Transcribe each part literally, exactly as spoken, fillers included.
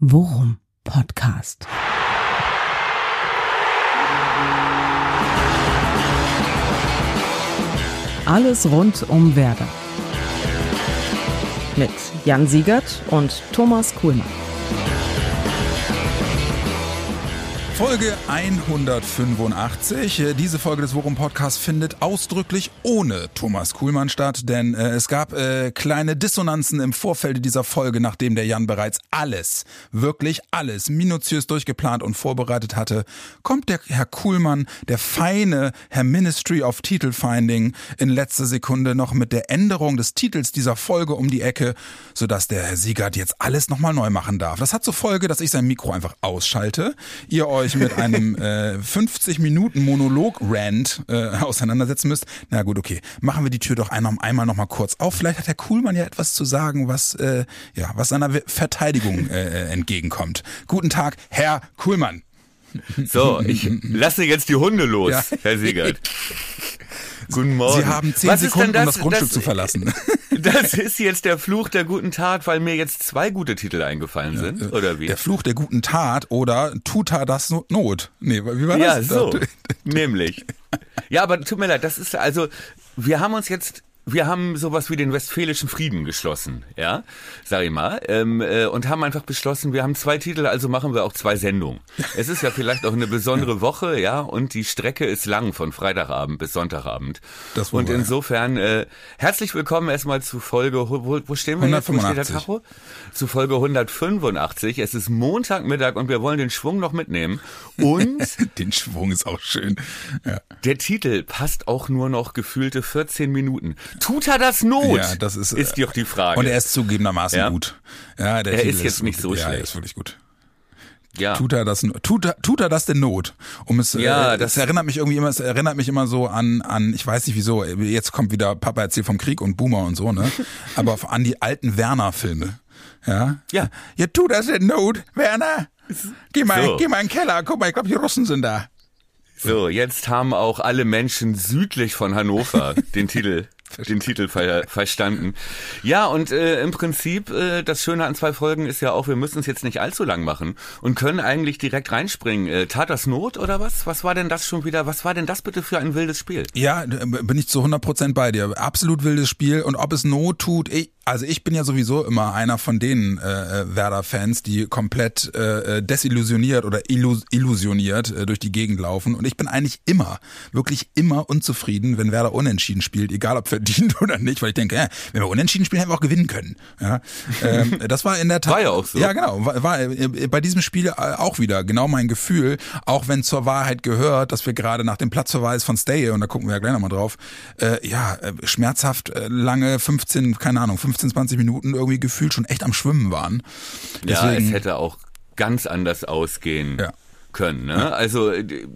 Worum Podcast. Alles rund um Werder. Mit Jan Siegert und Thomas Kuhlmann. Folge hundertfünfundachtzig. Diese Folge des Worum Podcasts findet ausdrücklich ohne Thomas Kuhlmann statt, denn äh, es gab äh, kleine Dissonanzen im Vorfeld dieser Folge, nachdem der Jan bereits alles, wirklich alles, minutiös durchgeplant und vorbereitet hatte, kommt der Herr Kuhlmann, der feine Herr Ministry of Titelfinding, in letzter Sekunde noch mit der Änderung des Titels dieser Folge um die Ecke, sodass der Herr Siegert jetzt alles nochmal neu machen darf. Das hat zur Folge, dass ich sein Mikro einfach ausschalte, ihr euch mit einem äh, fünfzig Minuten Monolog-Rant äh, auseinandersetzen müsst. Na gut, okay. Machen wir die Tür doch einmal, einmal noch mal kurz auf. Vielleicht hat Herr Kuhlmann ja etwas zu sagen, was äh, ja was seiner Verteidigung äh, entgegenkommt. Guten Tag, Herr Kuhlmann. So, ich lasse jetzt die Hunde los, ja. Herr Siegert. Guten Morgen. Sie haben zehn Was Sekunden, das, um das Grundstück das, zu verlassen. Das ist jetzt der Fluch der guten Tat, weil mir jetzt zwei gute Titel eingefallen sind, ja, oder wie? Der Fluch der guten Tat oder tut er das Not? Nee, wie war das? Ja, so, nämlich. Ja, aber tut mir leid, das ist also, wir haben uns jetzt... Wir haben sowas wie den Westfälischen Frieden geschlossen, ja, sag ich mal, ähm, äh, und haben einfach beschlossen, wir haben zwei Titel, also machen wir auch zwei Sendungen. Es ist ja vielleicht auch eine besondere ja. Woche, ja, und die Strecke ist lang von Freitagabend bis Sonntagabend. Das und insofern äh, herzlich willkommen erstmal zu Folge, wo, wo stehen wir jetzt? Wo steht der Tacho? Zu Folge hundertfünfundachtzig. Es ist Montagmittag und wir wollen den Schwung noch mitnehmen. Und den Schwung ist auch schön. Ja. Der Titel passt auch nur noch gefühlte vierzehn Minuten. Tut er das Not? Ja, das ist, ist doch die Frage. Und er ist zugegebenermaßen ja? gut. Ja, der er Titel ist jetzt ist nicht so ja, schlecht. Er ist wirklich gut. Ja. Tut er das, tut er, tut er das denn Not? Um es, ja, äh, das erinnert mich irgendwie immer, es erinnert mich immer so an, an, ich weiß nicht wieso, jetzt kommt wieder Papa erzählt vom Krieg und Boomer und so, ne? Aber an die alten Werner-Filme. Ja? Ja. Ja, tut das denn Not, Werner? Geh mal, so. geh mal in den Keller, guck mal, ich glaube, die Russen sind da. So, jetzt haben auch alle Menschen südlich von Hannover den Titel den Titel ver- verstanden. Ja, und äh, im Prinzip, äh, das Schöne an zwei Folgen ist ja auch, wir müssen es jetzt nicht allzu lang machen und können eigentlich direkt reinspringen. Äh, tat das Not oder was? Was war denn das schon wieder? Was war denn das bitte für ein wildes Spiel? Ja, bin ich zu hundert Prozent bei dir. Absolut wildes Spiel. Und ob es Not tut, ich, also ich bin ja sowieso immer einer von den äh, Werder-Fans, die komplett äh, desillusioniert oder illus- illusioniert äh, durch die Gegend laufen. Und ich bin eigentlich immer, wirklich immer unzufrieden, wenn Werder unentschieden spielt, egal ob verdient oder nicht, weil ich denke, ja, wenn wir unentschieden spielen, hätten wir auch gewinnen können. Ja, ähm, das war in der Tat. War ja auch so. Ja, genau. War, war bei diesem Spiel auch wieder genau mein Gefühl, auch wenn zur Wahrheit gehört, dass wir gerade nach dem Platzverweis von Stay, und da gucken wir ja gleich nochmal drauf, äh, ja, schmerzhaft äh, lange fünfzehn, keine Ahnung, fünfzehn, zwanzig Minuten irgendwie gefühlt schon echt am Schwimmen waren. Deswegen, ja, es hätte auch ganz anders ausgehen ja. können. Ne? Ja. Also,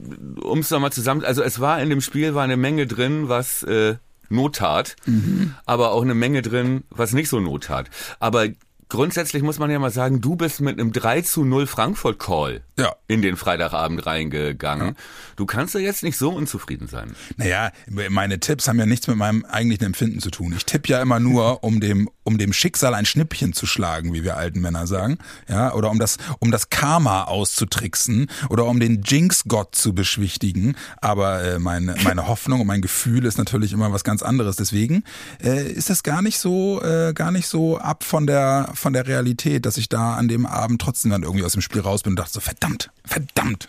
um es nochmal zusammen, also es war in dem Spiel war eine Menge drin, was äh, Not tat, mhm. aber auch eine Menge drin, was nicht so Not tat. Aber grundsätzlich muss man ja mal sagen, du bist mit einem drei zu null Frankfurt-Call ja. in den Freitagabend reingegangen. Ja. Du kannst ja jetzt nicht so unzufrieden sein. Naja, meine Tipps haben ja nichts mit meinem eigentlichen Empfinden zu tun. Ich tippe ja immer nur, um dem um dem Schicksal ein Schnippchen zu schlagen, wie wir alten Männer sagen, ja, oder um das um das Karma auszutricksen oder um den Jinx-Gott zu beschwichtigen. Aber äh, meine meine Hoffnung und mein Gefühl ist natürlich immer was ganz anderes. Deswegen äh, ist das gar nicht so äh, gar nicht so ab von der von der Realität, dass ich da an dem Abend trotzdem dann irgendwie aus dem Spiel raus bin und dachte so, verdammt, verdammt.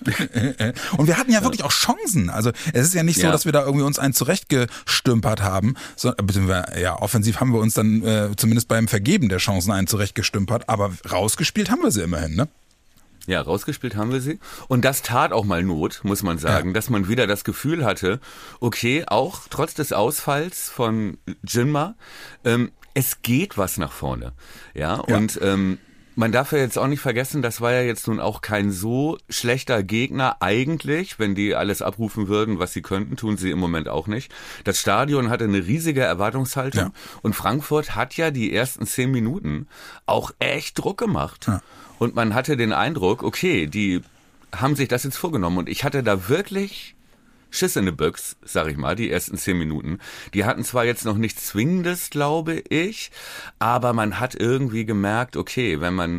Und wir hatten ja wirklich auch Chancen. Also es ist ja nicht so, ja. dass wir da irgendwie uns einen zurechtgestümpert haben. So, ja, offensiv haben wir uns dann äh, zumindest beim Vergeben der Chancen einen zurechtgestümpert, aber rausgespielt haben wir sie immerhin, ne? Ja, rausgespielt haben wir sie. Und das tat auch mal Not, muss man sagen, ja. dass man wieder das Gefühl hatte, okay, auch trotz des Ausfalls von Jinma, ähm, es geht was nach vorne. Ja, ja. und ähm, man darf ja jetzt auch nicht vergessen, das war ja jetzt nun auch kein so schlechter Gegner eigentlich, wenn die alles abrufen würden, was sie könnten, tun sie im Moment auch nicht. Das Stadion hatte eine riesige Erwartungshaltung ja. und Frankfurt hat ja die ersten zehn Minuten auch echt Druck gemacht. Ja. Und man hatte den Eindruck, okay, die haben sich das jetzt vorgenommen und ich hatte da wirklich Schiss in the Box, sag ich mal, die ersten zehn Minuten. Die hatten zwar jetzt noch nichts Zwingendes, glaube ich, aber man hat irgendwie gemerkt, okay, wenn man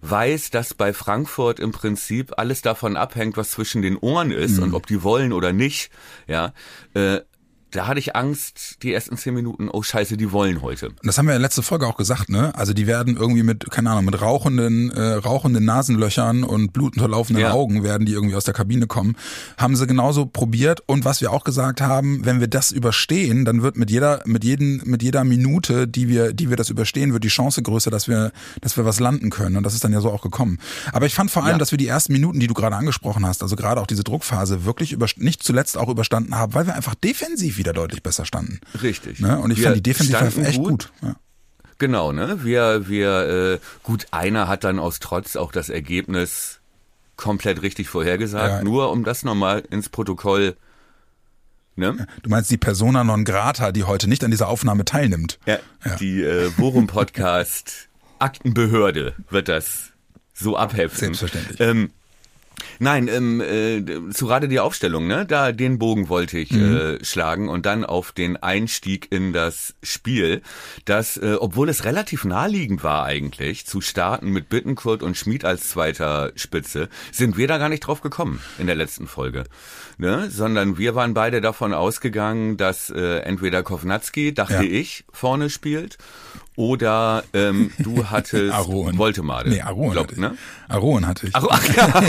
weiß, dass bei Frankfurt im Prinzip alles davon abhängt, was zwischen den Ohren ist mhm. und ob die wollen oder nicht, ja, äh, da hatte ich Angst, die ersten zehn Minuten, oh scheiße, die wollen heute. Das haben wir in der letzten Folge auch gesagt, ne? Also die werden irgendwie mit, keine Ahnung, mit rauchenden, äh, rauchenden Nasenlöchern und blutunterlaufenden ja. Augen werden die irgendwie aus der Kabine kommen. Haben sie genauso probiert und was wir auch gesagt haben, wenn wir das überstehen, dann wird mit jeder, mit jeden, mit jeder Minute, die wir, die wir das überstehen, wird die Chance größer, dass wir, dass wir was landen können und das ist dann ja so auch gekommen. Aber ich fand vor allem, ja. dass wir die ersten Minuten, die du gerade angesprochen hast, also gerade auch diese Druckphase, wirklich über, nicht zuletzt auch überstanden haben, weil wir einfach defensiv wieder deutlich besser standen. Richtig. Ne? Und ich wir fand die Defensive echt gut. gut. Ja. Genau, ne? Wir, wir, äh, gut, einer hat dann aus Trotz auch das Ergebnis komplett richtig vorhergesagt, ja. nur um das nochmal ins Protokoll, ne? Du meinst die Persona non grata, die heute nicht an dieser Aufnahme teilnimmt. Ja, ja. Die äh, Worum-Podcast Aktenbehörde wird das so abheften. Selbstverständlich. Ähm, Nein, ähm, äh, zu gerade die Aufstellung, ne? Da den Bogen wollte ich mhm. äh, schlagen und dann auf den Einstieg in das Spiel, das, äh, obwohl es relativ naheliegend war eigentlich, zu starten mit Bittencourt und Schmid als zweiter Spitze, sind wir da gar nicht drauf gekommen in der letzten Folge, ne? Sondern wir waren beide davon ausgegangen, dass äh, entweder Kovnatski, dachte ja. ich, vorne spielt. Oder ähm, du hattest Woltemade. Nee, Aron glaub, hatte ich. Ne? Aron hatte ich. Ach, ach, ja.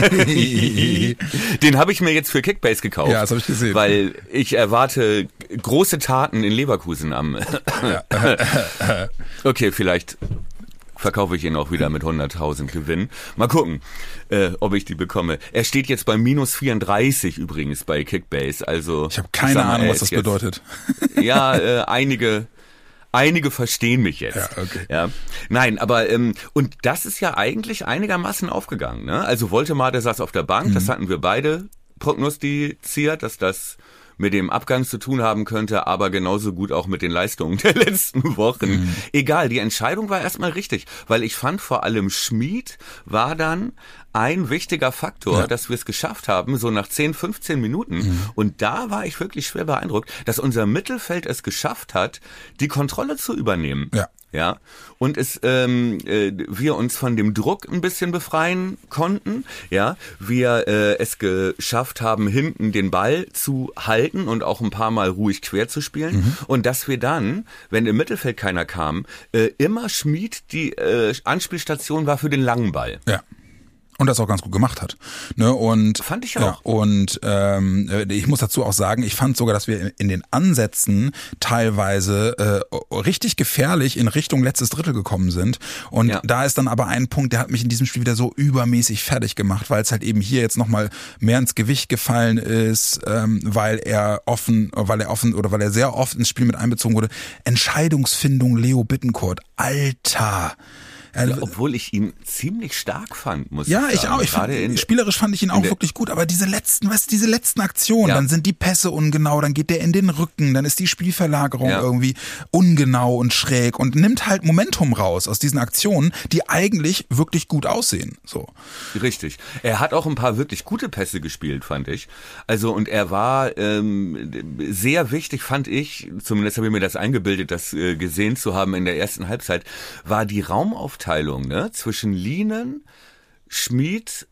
Den habe ich mir jetzt für Kickbase gekauft. Ja, das habe ich gesehen. Weil ich erwarte große Taten in Leverkusen am... Ja. Okay, vielleicht verkaufe ich ihn auch wieder mit hunderttausend Gewinn. Mal gucken, äh, ob ich die bekomme. Er steht jetzt bei minus vierunddreißig übrigens bei Kickbase. Also ich habe keine sag mal, Ahnung, was das jetzt, bedeutet. Ja, äh, einige... Einige verstehen mich jetzt. Ja, okay. Ja. Nein, aber ähm, und das ist ja eigentlich einigermaßen aufgegangen, ne? Also Woltemade saß auf der Bank, mhm. das hatten wir beide prognostiziert, dass das mit dem Abgang zu tun haben könnte, aber genauso gut auch mit den Leistungen der letzten Wochen. Mhm. Egal, die Entscheidung war erstmal richtig, weil ich fand vor allem Schmid war dann ein wichtiger Faktor, ja. dass wir es geschafft haben, so nach zehn, fünfzehn Minuten. Mhm. Und da war ich wirklich schwer beeindruckt, dass unser Mittelfeld es geschafft hat, die Kontrolle zu übernehmen. Ja. Ja, und es ähm, äh, wir uns von dem Druck ein bisschen befreien konnten, ja, wir äh, es geschafft haben, hinten den Ball zu halten und auch ein paar Mal ruhig quer zu spielen mhm. und dass wir dann, wenn im Mittelfeld keiner kam, äh, immer Schmid die äh, Anspielstation war für den langen Ball. Ja. Und das auch ganz gut gemacht hat. Ne? Und, fand ich auch. Ja, und ähm, ich muss dazu auch sagen, ich fand sogar, dass wir in den Ansätzen teilweise äh, richtig gefährlich in Richtung letztes Drittel gekommen sind. Und ja. da ist dann aber ein Punkt, der hat mich in diesem Spiel wieder so übermäßig fertig gemacht, weil es halt eben hier jetzt nochmal mehr ins Gewicht gefallen ist, ähm, weil er offen, weil er offen oder weil er sehr oft ins Spiel mit einbezogen wurde. Entscheidungsfindung Leo Bittencourt. Alter! Ja, obwohl ich ihn ziemlich stark fand, muss ja, ich sagen. Ja, ich auch. Ich fand, in, spielerisch fand ich ihn auch wirklich gut. Aber diese letzten, weißt du, diese letzten Aktionen, ja. dann sind die Pässe ungenau, dann geht der in den Rücken, dann ist die Spielverlagerung ja. irgendwie ungenau und schräg und nimmt halt Momentum raus aus diesen Aktionen, die eigentlich wirklich gut aussehen. So. Richtig. Er hat auch ein paar wirklich gute Pässe gespielt, fand ich. Also und er war ähm, sehr wichtig, fand ich, zumindest habe ich mir das eingebildet, das äh, gesehen zu haben in der ersten Halbzeit, war die Raumaufteilung. Ne, zwischen Lienen, Schmid,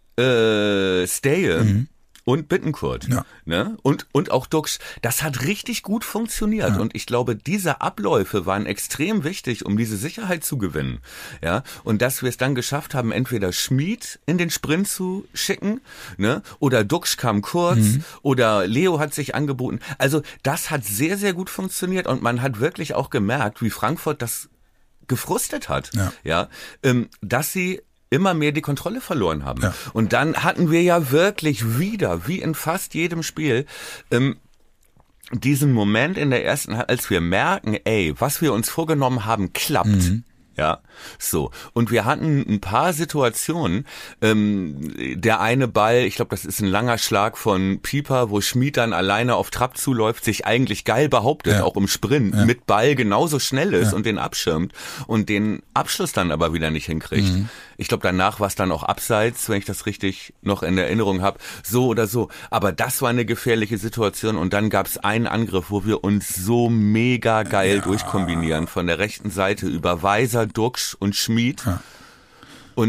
äh, Steje mhm. und Bittencourt. Ja. Ne? Und, und auch Dux. Das hat richtig gut funktioniert. Ja. Und ich glaube, diese Abläufe waren extrem wichtig, um diese Sicherheit zu gewinnen. Ja? Und dass wir es dann geschafft haben, entweder Schmid in den Sprint zu schicken, ne? Oder Dux kam kurz, mhm. oder Leo hat sich angeboten. Also das hat sehr, sehr gut funktioniert. Und man hat wirklich auch gemerkt, wie Frankfurt das gefrustet hat, ja, ja ähm, dass sie immer mehr die Kontrolle verloren haben. Ja. Und dann hatten wir ja wirklich wieder, wie in fast jedem Spiel, ähm, diesen Moment in der ersten, als wir merken, ey, was wir uns vorgenommen haben, klappt. Mhm. Ja, so. Und wir hatten ein paar Situationen. Ähm, der eine Ball, ich glaube, das ist ein langer Schlag von Pieper, wo Schmid dann alleine auf Trapp zuläuft, sich eigentlich geil behauptet, ja. auch im Sprint, ja. mit Ball genauso schnell ist ja. und den abschirmt und den Abschluss dann aber wieder nicht hinkriegt. Mhm. Ich glaube, danach war es dann auch abseits, wenn ich das richtig noch in Erinnerung habe. So oder so. Aber das war eine gefährliche Situation. Und dann gab es einen Angriff, wo wir uns so mega geil ja. durchkombinieren. Von der rechten Seite über Weiser, Dux und Schmid. Ja. Und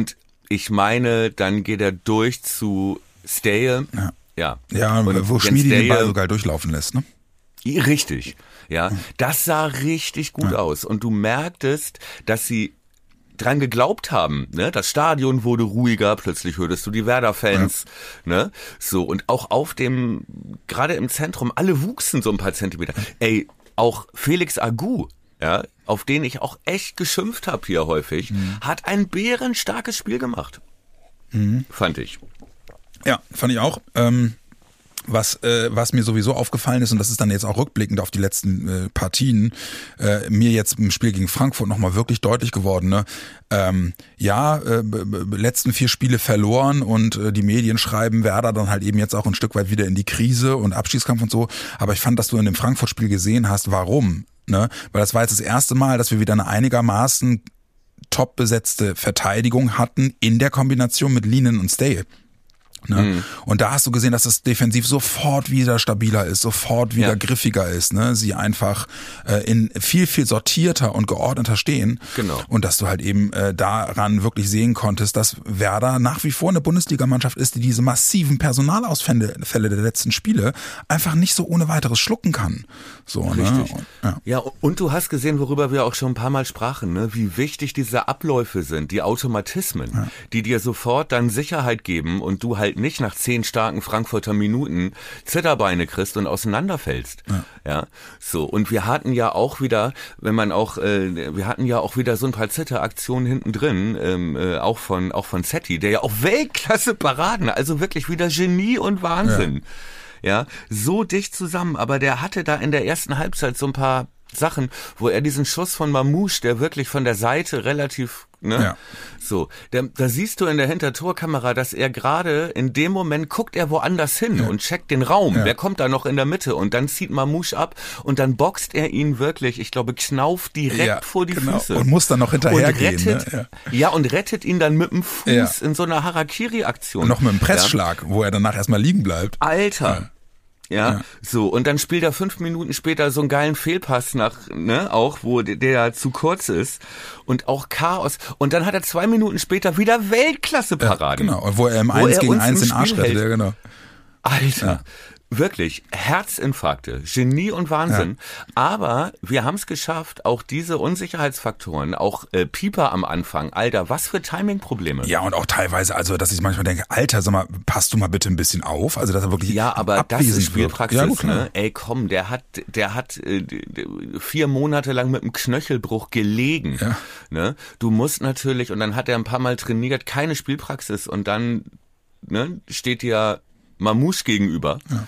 ich meine, dann geht er durch zu Stay. Ja, ja. ja und wo Schmiedi den Ball sogar durchlaufen lässt, ne? Richtig, ja. Das sah richtig gut ja. aus. Und du merktest, dass sie dran geglaubt haben, ne? Das Stadion wurde ruhiger, plötzlich hörtest du die Werder-Fans, ja. ne? So, und auch auf dem, gerade im Zentrum, alle wuchsen so ein paar Zentimeter. Ey, auch Felix Agu, ja, auf den ich auch echt geschimpft habe hier häufig, mhm. hat ein bärenstarkes Spiel gemacht. Mhm. Fand ich. Ja, fand ich auch. Ähm Was, äh, was mir sowieso aufgefallen ist, und das ist dann jetzt auch rückblickend auf die letzten äh, Partien, äh, mir jetzt im Spiel gegen Frankfurt nochmal wirklich deutlich geworden. Ne? Ähm, ja, äh, letzten vier Spiele verloren und äh, die Medien schreiben Werder dann halt eben jetzt auch ein Stück weit wieder in die Krise und Abstiegskampf und so. Aber ich fand, dass du in dem Frankfurt-Spiel gesehen hast, warum. Ne? Weil das war jetzt das erste Mal, dass wir wieder eine einigermaßen top besetzte Verteidigung hatten in der Kombination mit Lienen und Stay. Ne? Mhm. Und da hast du gesehen, dass das defensiv sofort wieder stabiler ist, sofort wieder ja. griffiger ist, ne? Sie einfach äh, in viel, viel sortierter und geordneter stehen. Genau. Und dass du halt eben äh, daran wirklich sehen konntest, dass Werder nach wie vor eine Bundesligamannschaft ist, die diese massiven Personalausfälle Fälle der letzten Spiele einfach nicht so ohne weiteres schlucken kann. So, richtig. Ne? Und, ja. ja, und du hast gesehen, worüber wir auch schon ein paar Mal sprachen, ne? Wie wichtig diese Abläufe sind, die Automatismen, ja. die dir sofort dann Sicherheit geben und du halt nicht nach zehn starken Frankfurter Minuten Zitterbeine kriegst und auseinanderfällst. Ja. ja, so. Und wir hatten ja auch wieder, wenn man auch, äh, wir hatten ja auch wieder so ein paar Zitteraktionen hinten drin, ähm, äh, auch von, auch von Zetti, der ja auch Weltklasse Paraden, also wirklich wieder Genie und Wahnsinn. Ja. ja, so dicht zusammen. Aber der hatte da in der ersten Halbzeit so ein paar Sachen, wo er diesen Schuss von Mamouche, der wirklich von der Seite relativ, ne, ja. so, der, da siehst du in der Hintertorkamera, dass er gerade in dem Moment guckt er woanders hin ja. und checkt den Raum, ja. wer kommt da noch in der Mitte und dann zieht Mamouche ab und dann boxt er ihn wirklich, ich glaube, Knauf direkt ja, vor die genau. Füße. Und muss dann noch hinterhergehen. Ne? Ja. ja, und rettet ihn dann mit dem Fuß ja. in so einer Harakiri-Aktion. Und noch mit einem Pressschlag, ja. wo er danach erstmal liegen bleibt. Alter. Ja. Ja, ja, so, und dann spielt er fünf Minuten später so einen geilen Fehlpass nach, ne, auch, wo der, der zu kurz ist und auch Chaos. Und dann hat er zwei Minuten später wieder Weltklasse-Paraden. Ja, genau, wo er im eins gegen eins den Arsch rettet, ja, genau. Alter. Ja. Wirklich, Herzinfarkte, Genie und Wahnsinn. Ja. Aber wir haben es geschafft, auch diese Unsicherheitsfaktoren, auch äh, Pieper am Anfang, Alter, was für Timing-Probleme. Ja, und auch teilweise, also dass ich manchmal denke, Alter, sag mal, passt du mal bitte ein bisschen auf? Also dass er wirklich ja, aber das ist Spielpraxis, ja, gut, ne? Ey, komm, der hat, der hat äh, vier Monate lang mit einem Knöchelbruch gelegen. Ja. Ne? Du musst natürlich, und dann hat er ein paar Mal trainiert, keine Spielpraxis und dann ne, steht dir Mamouche gegenüber ja.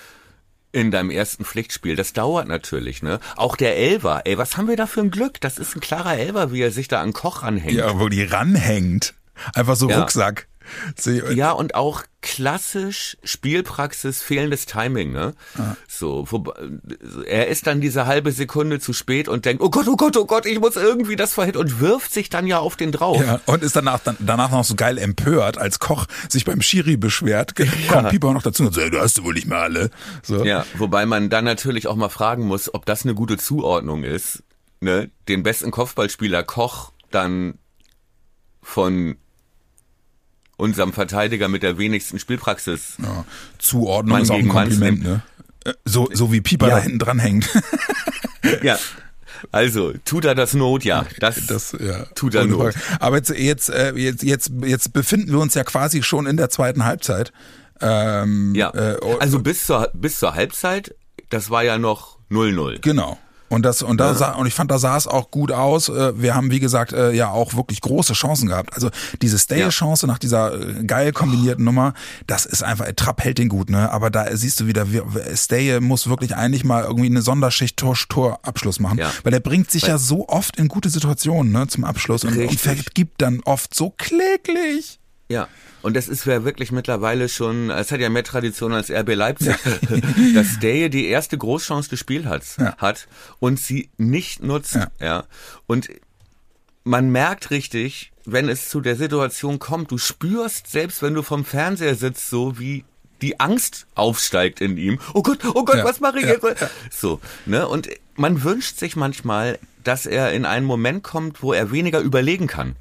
in deinem ersten Pflichtspiel. Das dauert natürlich, ne? Auch der Elfer, ey, was haben wir da für ein Glück? Das ist ein klarer Elfer, wie er sich da an Koch ranhängt. Ja, wo die ranhängt. Einfach so ja. Rucksack. Ja, und auch klassisch Spielpraxis, fehlendes Timing, ne? Ja. So, wo, er ist dann diese halbe Sekunde zu spät und denkt, oh Gott, oh Gott, oh Gott, ich muss irgendwie das verhindern und wirft sich dann ja auf den drauf. Ja, und ist danach, dann, danach noch so geil empört, als Koch sich beim Schiri beschwert, ja. kommt Pieper noch dazu und sagt, du hast du wohl nicht mehr alle. So. Ja, wobei man dann natürlich auch mal fragen muss, ob das eine gute Zuordnung ist, ne? Den besten Kopfballspieler Koch dann von unserem Verteidiger mit der wenigsten Spielpraxis. Ja, Zuordnung Mann ist auch ein Kompliment, ne? So, so wie Pieper ja. da hinten dran hängt. Ja, also tut er das Not, ja. Das, das ja. tut er Not. Aber jetzt, jetzt, jetzt, jetzt, jetzt befinden wir uns ja quasi schon in der zweiten Halbzeit. Ähm, ja, äh, also bis zur, bis zur Halbzeit, das war ja noch null null. Genau. Und das und da ja. sah, und ich fand, da sah es auch gut aus. Wir haben, wie gesagt, ja auch wirklich große Chancen gehabt. Also diese Stay-Chance nach dieser geil kombinierten Nummer, das ist einfach, Trapp hält den gut, ne? Aber da siehst du wieder, Stay muss wirklich eigentlich mal irgendwie eine Sonderschicht Tor, Torabschluss machen, ja. weil er bringt sich Weil, ja so oft in gute Situationen, ne, zum Abschluss und, und vergibt dann oft so kläglich. Ja. Und das ist ja wirklich mittlerweile schon, es hat ja mehr Tradition als R B Leipzig, ja. dass Stay die erste Großchance des Spiels hat, ja. hat und sie nicht nutzt. Ja. ja. Und man merkt richtig, wenn es zu der Situation kommt, du spürst, selbst wenn du vom Fernseher sitzt, so wie die Angst aufsteigt in ihm. Oh Gott, oh Gott, ja. was mache ich ja. jetzt? Ja. So, ne? Und man wünscht sich manchmal, dass er in einen Moment kommt, wo er weniger überlegen kann.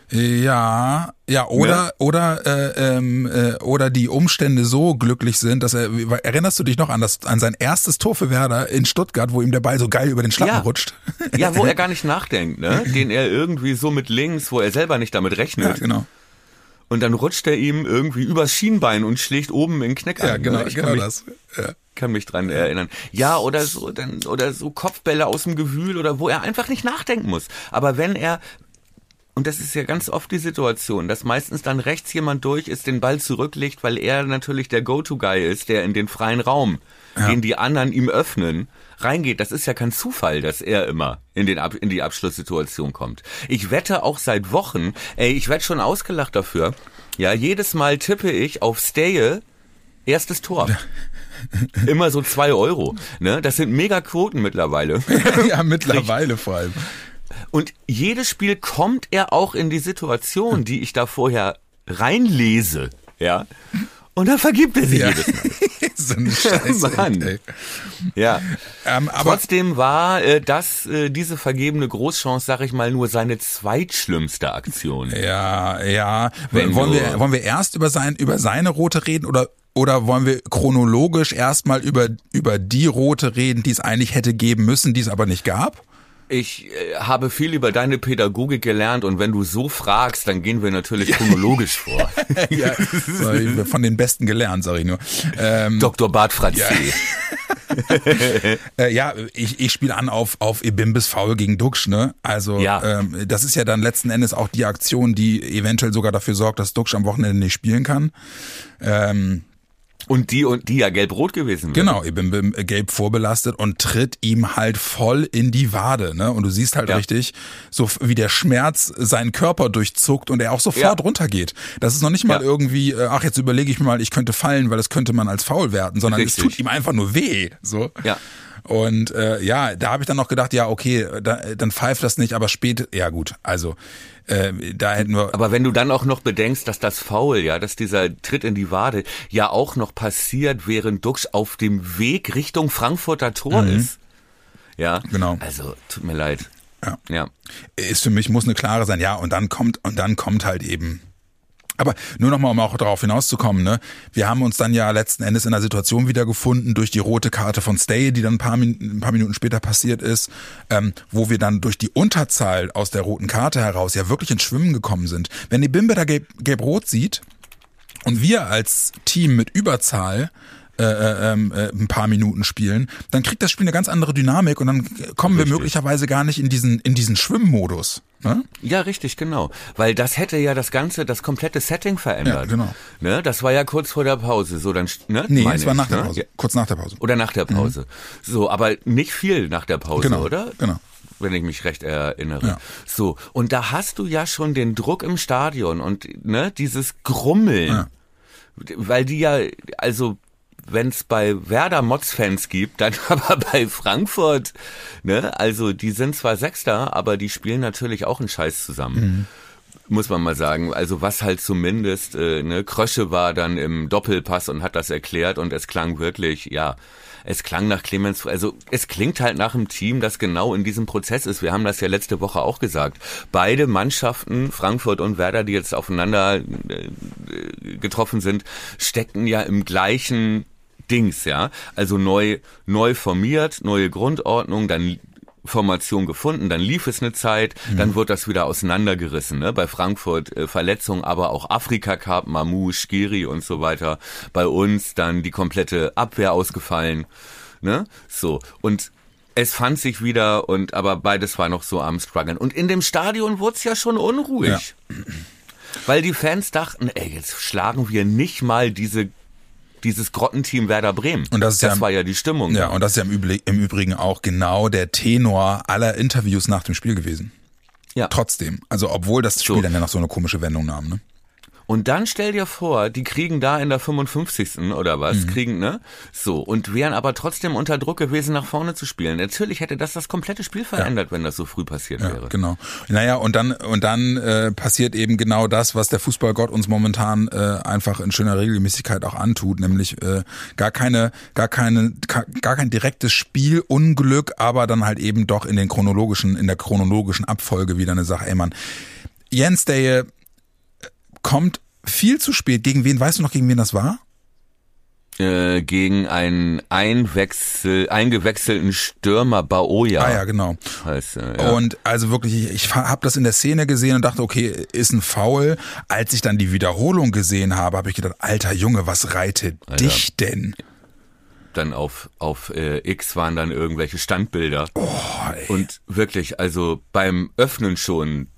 Ja, ja, oder Ja? oder äh, ähm, äh, oder die Umstände so glücklich sind, dass er, erinnerst du dich noch an das an sein erstes Tor für Werder in Stuttgart, wo ihm der Ball so geil über den Schlappen Ja. rutscht? Ja, wo er gar nicht nachdenkt, ne? Den er irgendwie so mit links, wo er selber nicht damit Ja, rechnet. genau. Und dann rutscht er ihm irgendwie übers Schienbein und schlägt oben in den Knick Ja, an. genau, ne? Ich genau kann mich, das. Ja. kann mich dran erinnern. Ja, oder so, dann, oder so Kopfbälle aus dem Gewühl oder wo er einfach nicht nachdenken muss. Aber wenn er, und das ist ja ganz oft die Situation, dass meistens dann rechts jemand durch ist, den Ball zurücklegt, weil er natürlich der Go-To-Guy ist, der in den freien Raum, Ja. den die anderen ihm öffnen, reingeht. Das ist ja kein Zufall, dass er immer in, den Ab- in die Abschlusssituation kommt. Ich wette auch seit Wochen, ey, ich werde schon ausgelacht dafür. Ja, jedes Mal tippe ich auf Steje erstes Tor. Immer so zwei Euro. Ne? Das sind mega Quoten mittlerweile. Ja, mittlerweile vor allem. Und jedes Spiel kommt er auch in die Situation, die ich da vorher reinlese, ja. Und dann vergibt er sie Ja. jedes Mal. So eine Scheiße. Mann. Ey. Ja. Ähm, aber Trotzdem war äh, das, äh, diese vergebene Großchance, sag ich mal, nur seine zweitschlimmste Aktion. ja, ja. Wenn wollen du- wir wollen wir erst über sein über seine rote reden oder oder wollen wir chronologisch erstmal über über die rote reden, die es eigentlich hätte geben müssen, die es aber nicht gab? Ich äh, habe viel über deine Pädagogik gelernt und wenn du so fragst, dann gehen wir natürlich chronologisch vor. Ja, so, ich hab von den Besten gelernt, sag ich nur. Ähm, Doktor Bart Fratze. Äh, ja, ich, ich spiele an auf, auf Ebimbis Foul gegen Duxch, ne? Also Ja. ähm, das ist ja dann letzten Endes auch die Aktion, die eventuell sogar dafür sorgt, dass Duxch am Wochenende nicht spielen kann. Ähm, Und die und die ja gelb-rot gewesen wäre. genau, Ebimbe gelb vorbelastet und tritt ihm halt voll in die Wade, ne? Und du siehst halt Ja. richtig, so wie der Schmerz seinen Körper durchzuckt und er auch sofort Ja. runtergeht. Das ist noch nicht mal Ja. irgendwie, äh, ach, jetzt überlege ich mir mal, ich könnte fallen, weil das könnte man als Foul werten, sondern Richtig. es tut ihm einfach nur weh, so. Ja. Und äh, ja, da habe ich dann noch gedacht, ja, okay, da, dann pfeift das nicht, aber spät, ja gut, also äh, da hätten wir... Aber wenn du dann auch noch bedenkst, dass das Foul, ja, dass dieser Tritt in die Wade ja auch noch passiert, während Duxch auf dem Weg Richtung Frankfurter Tor ist. Ja, Genau. Also, tut mir leid. Ja. Ja. Ist für mich, muss eine klare sein, ja, und dann kommt, und dann kommt halt eben. Aber nur nochmal, um auch darauf hinauszukommen, ne? Wir haben uns dann ja letzten Endes in einer Situation wiedergefunden durch die rote Karte von Stay, die dann ein paar, Min- ein paar Minuten später passiert ist, ähm, wo wir dann durch die Unterzahl aus der roten Karte heraus ja wirklich ins Schwimmen gekommen sind. Wenn die Bimbe da gelb, gelb-rot sieht und wir als Team mit Überzahl äh, äh, äh, ein paar Minuten spielen, dann kriegt das Spiel eine ganz andere Dynamik und dann kommen Richtig. wir möglicherweise gar nicht in diesen in diesen Schwimmmodus. Ne? Ja, richtig, genau. Weil das hätte ja das ganze, das komplette Setting verändert. Ja, genau. Ne, das war ja kurz vor der Pause. So, dann, ne, Nee, meine es war ich, nach der ne? Pause. Ja. Kurz nach der Pause. Oder nach der Pause. So, aber nicht viel nach der Pause, Genau, oder? genau. Wenn ich mich recht erinnere. Ja. So, und da hast du ja schon den Druck im Stadion und ne, dieses Grummeln. Ja. Weil die ja, also wenn es bei Werder Mods-Fans gibt, dann aber bei Frankfurt, ne, also die sind zwar Sechster, aber die spielen natürlich auch einen Scheiß zusammen. Mhm. Muss man mal sagen. Also was halt zumindest, äh, ne, Krösche war dann im Doppelpass und hat das erklärt und es klang wirklich, ja, es klang nach Clemens, also es klingt halt nach einem Team, das genau in diesem Prozess ist. Wir haben das ja letzte Woche auch gesagt. Beide Mannschaften, Frankfurt und Werder, die jetzt aufeinander äh, getroffen sind, steckten ja im gleichen Dings, ja. Also neu, neu formiert, neue Grundordnung, dann Formation gefunden, dann lief es eine Zeit, mhm. dann wird das wieder auseinandergerissen. Ne? Bei Frankfurt äh, Verletzungen, aber auch Afrika Cup, Mamouche, Skiri und so weiter. Bei uns dann die komplette Abwehr ausgefallen. Ne? So, und es fand sich wieder, und aber beides war noch so am struggeln. Und in dem Stadion wurde es ja schon unruhig. Ja. Weil die Fans dachten, ey, jetzt schlagen wir nicht mal diese dieses Grottenteam Werder Bremen. Und das ist das ja, war ja die Stimmung. Ja, und das ist ja im, Übli- im Übrigen auch genau der Tenor aller Interviews nach dem Spiel gewesen. Ja. Trotzdem. Also obwohl das Spiel so. dann ja noch so eine komische Wendung nahm, ne? Und dann stell dir vor, die kriegen da in der fünfundfünfzigsten oder was, mhm. kriegen, ne? So, und wären aber trotzdem unter Druck gewesen, nach vorne zu spielen. Natürlich hätte das das komplette Spiel verändert, ja. wenn das so früh passiert ja, wäre. Genau. Naja, und dann und dann äh, passiert eben genau das, was der Fußballgott uns momentan äh, einfach in schöner Regelmäßigkeit auch antut, nämlich äh, gar keine, gar keine, gar kein direktes Spielunglück, aber dann halt eben doch in den chronologischen, in der chronologischen Abfolge wieder eine Sache, ey Mann, Jens Stay kommt viel zu spät. Gegen wen, weißt du noch, gegen wen das war? Äh, gegen einen Einwechsel, eingewechselten Stürmer Baoja. Ah ja, genau. Heißt, äh, ja. Und also wirklich, ich, ich habe das in der Szene gesehen und dachte, okay, ist ein Foul. Als ich dann die Wiederholung gesehen habe, habe ich gedacht, alter Junge, was reitet Alter. dich denn? Dann auf auf äh, X waren dann irgendwelche Standbilder. Oh, ey. Und wirklich, also beim Öffnen schon,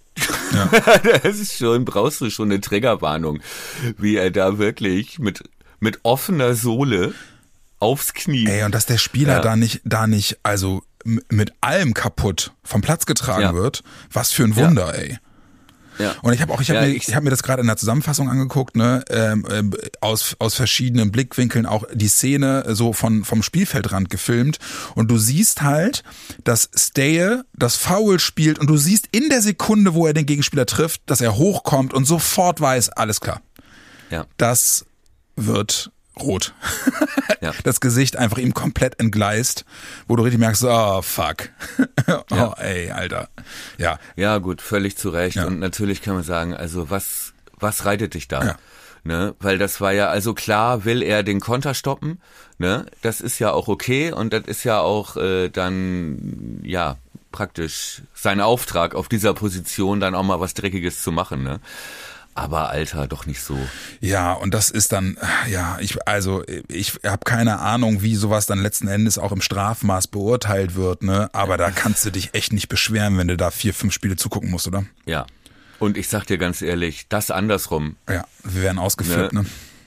Ja. das ist schon, brauchst du schon eine Triggerwarnung, wie er da wirklich mit mit offener Sohle aufs Knie. Ey, und dass der Spieler Ja. da nicht, da nicht, also m- mit allem kaputt vom Platz getragen Ja. wird, was für ein Wunder, Ja. ey. Ja. Und ich habe auch, ich habe Ja, mir, ich- ich habe mir das gerade in der Zusammenfassung angeguckt, ne, ähm, ähm, aus aus verschiedenen Blickwinkeln auch die Szene so von vom Spielfeldrand gefilmt und du siehst halt, dass Stay das Foul spielt und du siehst in der Sekunde, wo er den Gegenspieler trifft, dass er hochkommt und sofort weiß, alles klar, Ja. das wird rot. Ja. Das Gesicht einfach ihm komplett entgleist, wo du richtig merkst, oh fuck. Oh Ja. ey, Alter. Ja, Ja, gut, völlig zu Recht. Ja. Und natürlich kann man sagen, also was, was reitet dich da? Ja. Ne? Weil das war ja, also klar will er den Konter stoppen, ne? Das ist ja auch okay und das ist ja auch äh, dann, ja, praktisch sein Auftrag auf dieser Position dann auch mal was Dreckiges zu machen, ne? Aber Alter, doch nicht so. Ja, und das ist dann, ja, ich, also ich habe keine Ahnung, wie sowas dann letzten Endes auch im Strafmaß beurteilt wird, ne? Aber da kannst du dich echt nicht beschweren, wenn du da vier, fünf Spiele zugucken musst, oder? Ja. Und ich sag dir ganz ehrlich, das andersrum, Ja, wir werden ausgeführt, ne? Ne?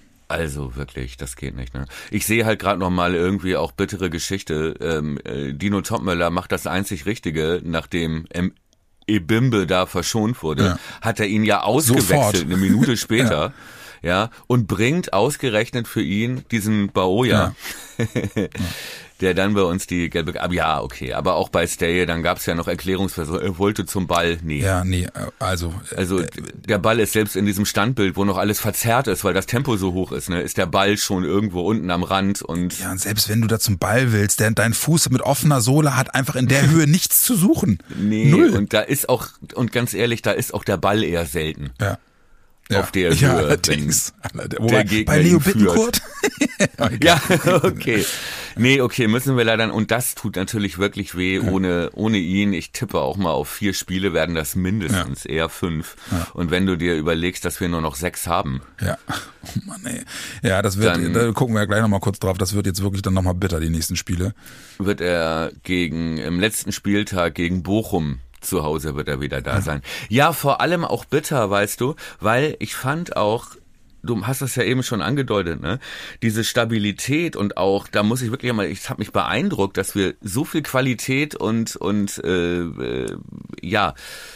also wirklich, das geht nicht. Ne? Ich sehe halt gerade noch mal irgendwie auch bittere Geschichte. Ähm, äh, Dino Topmöller macht das einzig Richtige, nachdem M Ebimbe da verschont wurde, Ja. hat er ihn ja ausgewechselt, Sofort. eine Minute später, ja. ja, und bringt ausgerechnet für ihn diesen Baoja, ja. der dann bei uns die gelbe, aber ja, okay, aber auch bei Stay, dann gab es ja noch Erklärungsversuche, er wollte zum Ball, nee. Ja, nee, also. Also äh, der Ball ist selbst in diesem Standbild, wo noch alles verzerrt ist, weil das Tempo so hoch ist, ne, ist der Ball schon irgendwo unten am Rand und Ja, und selbst wenn du da zum Ball willst, der, dein Fuß mit offener Sohle hat einfach in der Höhe nichts zu suchen. nee, Null. und da ist auch, und ganz ehrlich, da ist auch der Ball eher selten. Ja. Ja. Auf der ja, Höhe, allerdings. Wobei, Gegner bei Leo ihn führt. Bittencourt? Ja, okay. Nee, okay, müssen wir leider, und das tut natürlich wirklich weh, ohne, ohne ihn. Ich tippe auch mal auf vier Spiele werden das mindestens, ja. eher fünf. Ja. Und wenn du dir überlegst, dass wir nur noch sechs haben. Ja, oh Mann, ey. Ja, das wird, Dann- da gucken wir ja gleich nochmal kurz drauf, das wird jetzt wirklich dann nochmal bitter, die nächsten Spiele. Wird er gegen, im letzten Spieltag gegen Bochum zu Hause wird er wieder da sein. Ja, vor allem auch bitter, weißt du, weil ich fand auch, du hast das ja eben schon angedeutet, ne? Diese Stabilität und auch, da muss ich wirklich mal, ich habe mich beeindruckt, dass wir so viel Qualität und und äh, äh, ja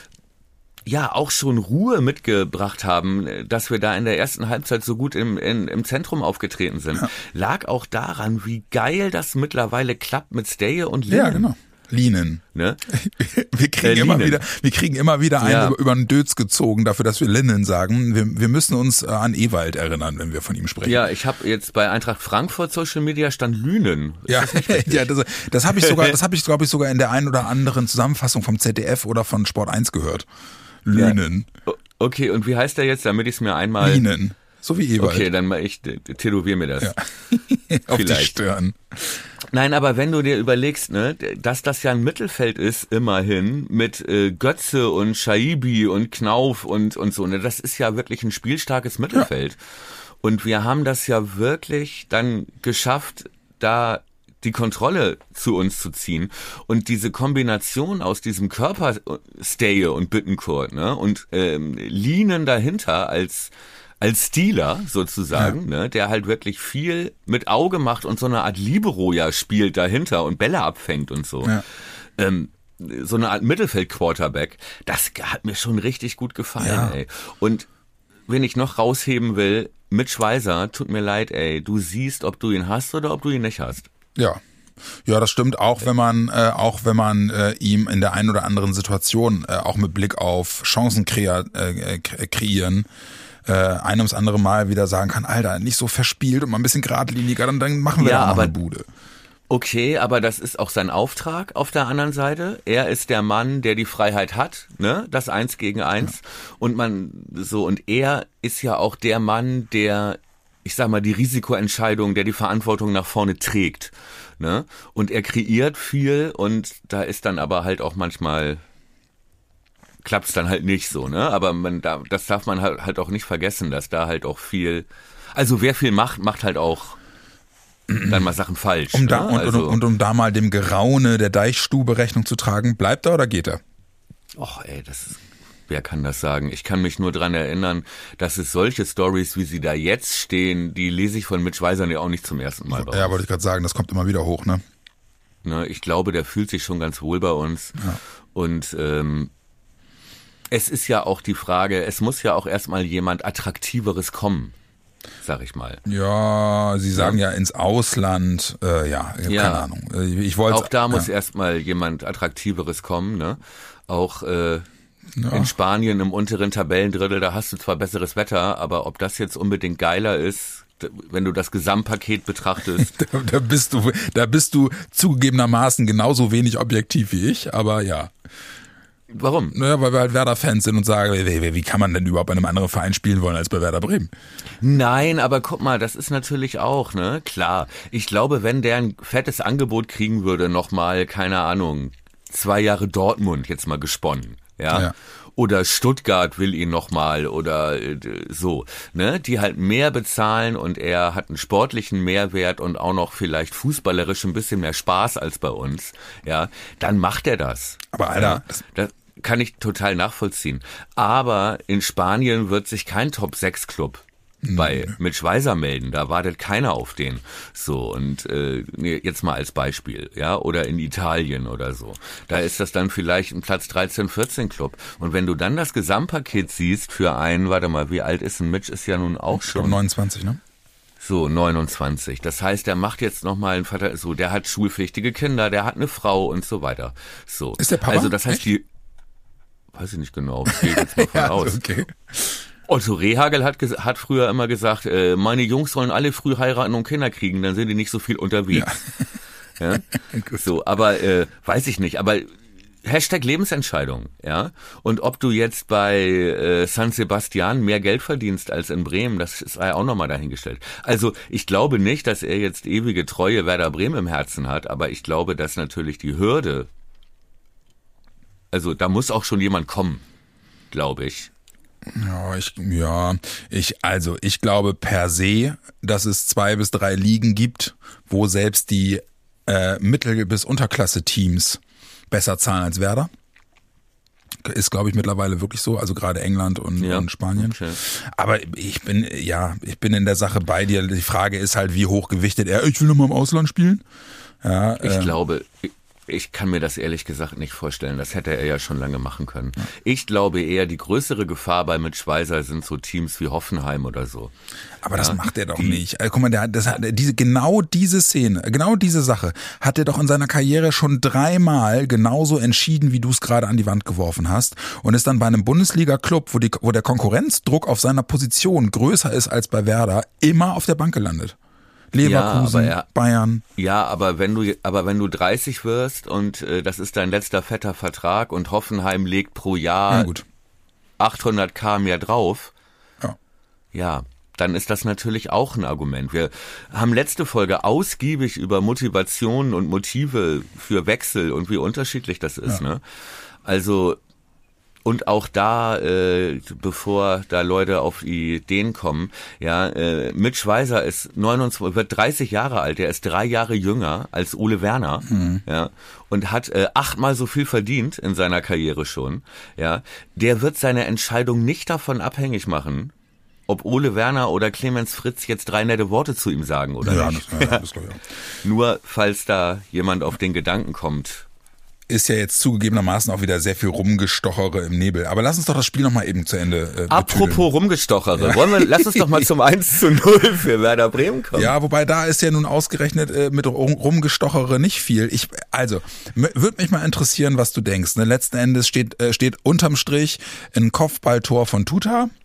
ja auch schon Ruhe mitgebracht haben, dass wir da in der ersten Halbzeit so gut im in, im Zentrum aufgetreten sind. Ja. Lag auch daran, wie geil das mittlerweile klappt mit Stay und Linen. Ja, genau. Linen. Ne? Wir kriegen Äh, immer Linen. wieder, wir kriegen immer wieder einen Ja. über, über den Dötz gezogen dafür, dass wir Linen sagen. Wir, wir müssen uns äh, an Ewald erinnern, wenn wir von ihm sprechen. Ja, ich habe jetzt bei Eintracht Frankfurt Social Media stand Lünen. Ist Ja, das nicht richtig? ja, das, das habe ich sogar, das habe ich, glaube ich, sogar in der einen oder anderen Zusammenfassung vom Z D F oder von Sport eins gehört. Lünen. O- Okay, und wie heißt der jetzt, damit ich es mir einmal... Linen. So wie Ewald. Okay, dann mal ich äh, tätowier mir das. Ja. Auf die Vielleicht. Stirn. Nein, aber wenn du dir überlegst, ne, dass das ja ein Mittelfeld ist, immerhin, mit äh, Götze und Schaibi und Knauf und, und so, ne, das ist ja wirklich ein spielstarkes Mittelfeld. Ja. Und wir haben das ja wirklich dann geschafft, da die Kontrolle zu uns zu ziehen. Und diese Kombination aus diesem Körper Stay und Bittencourt, ne, und ähm, Linen dahinter als als Stealer sozusagen, ja. ne, der halt wirklich viel mit Auge macht und so eine Art Libero ja spielt dahinter und Bälle abfängt und so. Ja. Ähm, so eine Art Mittelfeld-Quarterback, das hat mir schon richtig gut gefallen, ja. ey. Und wenn ich noch rausheben will, Mitch Weiser, tut mir leid, ey, du siehst, ob du ihn hast oder ob du ihn nicht hast. Ja. Ja, das stimmt auch, wenn man äh, auch wenn man äh, ihm in der einen oder anderen Situation äh, auch mit Blick auf Chancen krea- äh, kreieren äh, ein ums andere Mal wieder sagen kann, Alter, nicht so verspielt und mal ein bisschen geradliniger, dann, dann machen wir ja, da auch noch aber eine Bude. Okay, aber das ist auch sein Auftrag auf der anderen Seite. Er ist der Mann, der die Freiheit hat, ne, das Eins gegen Eins. Ja. Und man so und er ist ja auch der Mann, der, ich sag mal, die Risikoentscheidung, der die Verantwortung nach vorne trägt, ne. Und er kreiert viel und da ist dann aber halt auch manchmal klappt's dann halt nicht so, ne. Aber man da, das darf man halt, halt auch nicht vergessen, dass da halt auch viel, also wer viel macht, macht halt auch dann mal Sachen falsch. Um da, ne? und, also, und, und um da mal dem Geraune der Deichstube Rechnung zu tragen, bleibt er oder geht er? Och ey, das, wer kann das sagen? Ich kann mich nur dran erinnern, dass es solche Stories, wie sie da jetzt stehen, die lese ich von Mitch Weiser ja auch nicht zum ersten Mal bei uns. Ja, wollte ich gerade sagen, das kommt immer wieder hoch, ne? ne? Ich glaube, der fühlt sich schon ganz wohl bei uns. Ja. Und ähm, es ist ja auch die Frage, es muss ja auch erstmal jemand Attraktiveres kommen. Sag ich mal. Ja, Sie sagen ja, ja ins Ausland, äh, ja, ich ja, keine Ahnung. Ich wollte, auch da muss ja. erstmal jemand Attraktiveres kommen, ne? Auch äh, ja. in Spanien im unteren Tabellendrittel, da hast du zwar besseres Wetter, aber ob das jetzt unbedingt geiler ist, wenn du das Gesamtpaket betrachtest. da, da bist du, da bist du zugegebenermaßen genauso wenig objektiv wie ich, aber ja. Warum? Naja, weil wir halt Werder-Fans sind und sagen, wie, wie kann man denn überhaupt bei einem anderen Verein spielen wollen als bei Werder Bremen? Nein, aber guck mal, das ist natürlich auch, ne? Klar. Ich glaube, wenn der ein fettes Angebot kriegen würde, nochmal, keine Ahnung, zwei Jahre Dortmund jetzt mal gesponnen, ja? ja. Oder Stuttgart will ihn nochmal oder äh, so, ne? Die halt mehr bezahlen und er hat einen sportlichen Mehrwert und auch noch vielleicht fußballerisch ein bisschen mehr Spaß als bei uns, ja? Dann macht er das. Aber Alter, ja? das kann ich total nachvollziehen. Aber in Spanien wird sich kein Top sechs Club bei Mitch Weiser melden, da wartet keiner auf den. So, und äh, jetzt mal als Beispiel, ja, oder in Italien oder so. Da ist das dann vielleicht ein Platz dreizehn, vierzehn Club. Und wenn du dann das Gesamtpaket siehst für einen, warte mal, wie alt ist ein Mitch? Ist ja nun auch schon. Ich glaube neunundzwanzig, ne? So, neunundzwanzig. Das heißt, der macht jetzt nochmal einen Vater, so, der hat schulpflichtige Kinder, der hat eine Frau und so weiter. So. Ist der Papa? Also das heißt, Echt? die, weiß ich nicht genau, ich gehe jetzt mal von ja, aus. Okay. Otto Rehagel hat, hat früher immer gesagt, äh, meine Jungs sollen alle früh heiraten und Kinder kriegen, dann sind die nicht so viel unterwegs. Ja. Ja? So, aber äh, weiß ich nicht, aber Hashtag Lebensentscheidung, ja. Und ob du jetzt bei äh, San Sebastian mehr Geld verdienst als in Bremen, das ist ja auch nochmal dahingestellt. Also ich glaube nicht, dass er jetzt ewige treue Werder Bremen im Herzen hat, aber ich glaube, dass natürlich die Hürde, also da muss auch schon jemand kommen, glaube ich. Ja, ich, ja, ich, also ich glaube per se, dass es zwei bis drei Ligen gibt, wo selbst die äh, Mittel- bis Unterklasse-Teams besser zahlen als Werder. Ist, glaube ich, mittlerweile wirklich so, also gerade England und, ja, und Spanien. Okay. Aber ich bin, ja, ich bin in der Sache bei dir. Die Frage ist halt, wie hoch gewichtet er. Ich will noch mal im Ausland spielen. Ja, ich ähm, glaube, ich kann mir das ehrlich gesagt nicht vorstellen. Das hätte er ja schon lange machen können. Ja. Ich glaube eher, die größere Gefahr bei Mitch Weiser sind so Teams wie Hoffenheim oder so. Aber das ja, macht er doch die, nicht. Also, guck mal, der, das hat, diese, genau diese Szene, genau diese Sache hat er doch in seiner Karriere schon dreimal genauso entschieden, wie du es gerade an die Wand geworfen hast, und ist dann bei einem Bundesliga-Club, wo, die, wo der Konkurrenzdruck auf seiner Position größer ist als bei Werder, immer auf der Bank gelandet. Leverkusen, ja, er, Bayern. Ja, aber wenn du aber wenn du dreißig wirst und äh, das ist dein letzter fetter Vertrag und Hoffenheim legt pro Jahr gut. achthunderttausend mehr drauf, ja. ja, dann ist das natürlich auch ein Argument. Wir haben letzte Folge ausgiebig über Motivationen und Motive für Wechsel und wie unterschiedlich das ist. Ja. Ne? Also und auch da, äh, bevor da Leute auf Ideen kommen, ja, äh, Mitch Weiser ist neunundzwanzig, wird dreißig Jahre alt, der ist drei Jahre jünger als Ole Werner, mhm. ja, und hat äh, achtmal so viel verdient in seiner Karriere schon, ja. Der wird seine Entscheidung nicht davon abhängig machen, ob Ole Werner oder Clemens Fritz jetzt drei nette Worte zu ihm sagen oder ja, nicht. Das, ja, das glaube ich auch. Nur falls da jemand auf den Gedanken kommt. Ist ja jetzt zugegebenermaßen auch wieder sehr viel Rumgestochere im Nebel. Aber lass uns doch das Spiel nochmal eben zu Ende äh, betüdeln. Apropos Rumgestochere, ja. Wollen wir, lass uns doch mal zum eins zu null für Werder Bremen kommen. Ja, wobei da ist ja nun ausgerechnet äh, mit Rumgestochere nicht viel. Ich, also, würde mich mal interessieren, was du denkst. Ne? Letzten Endes steht, äh, steht unterm Strich ein Kopfballtor von Tuta.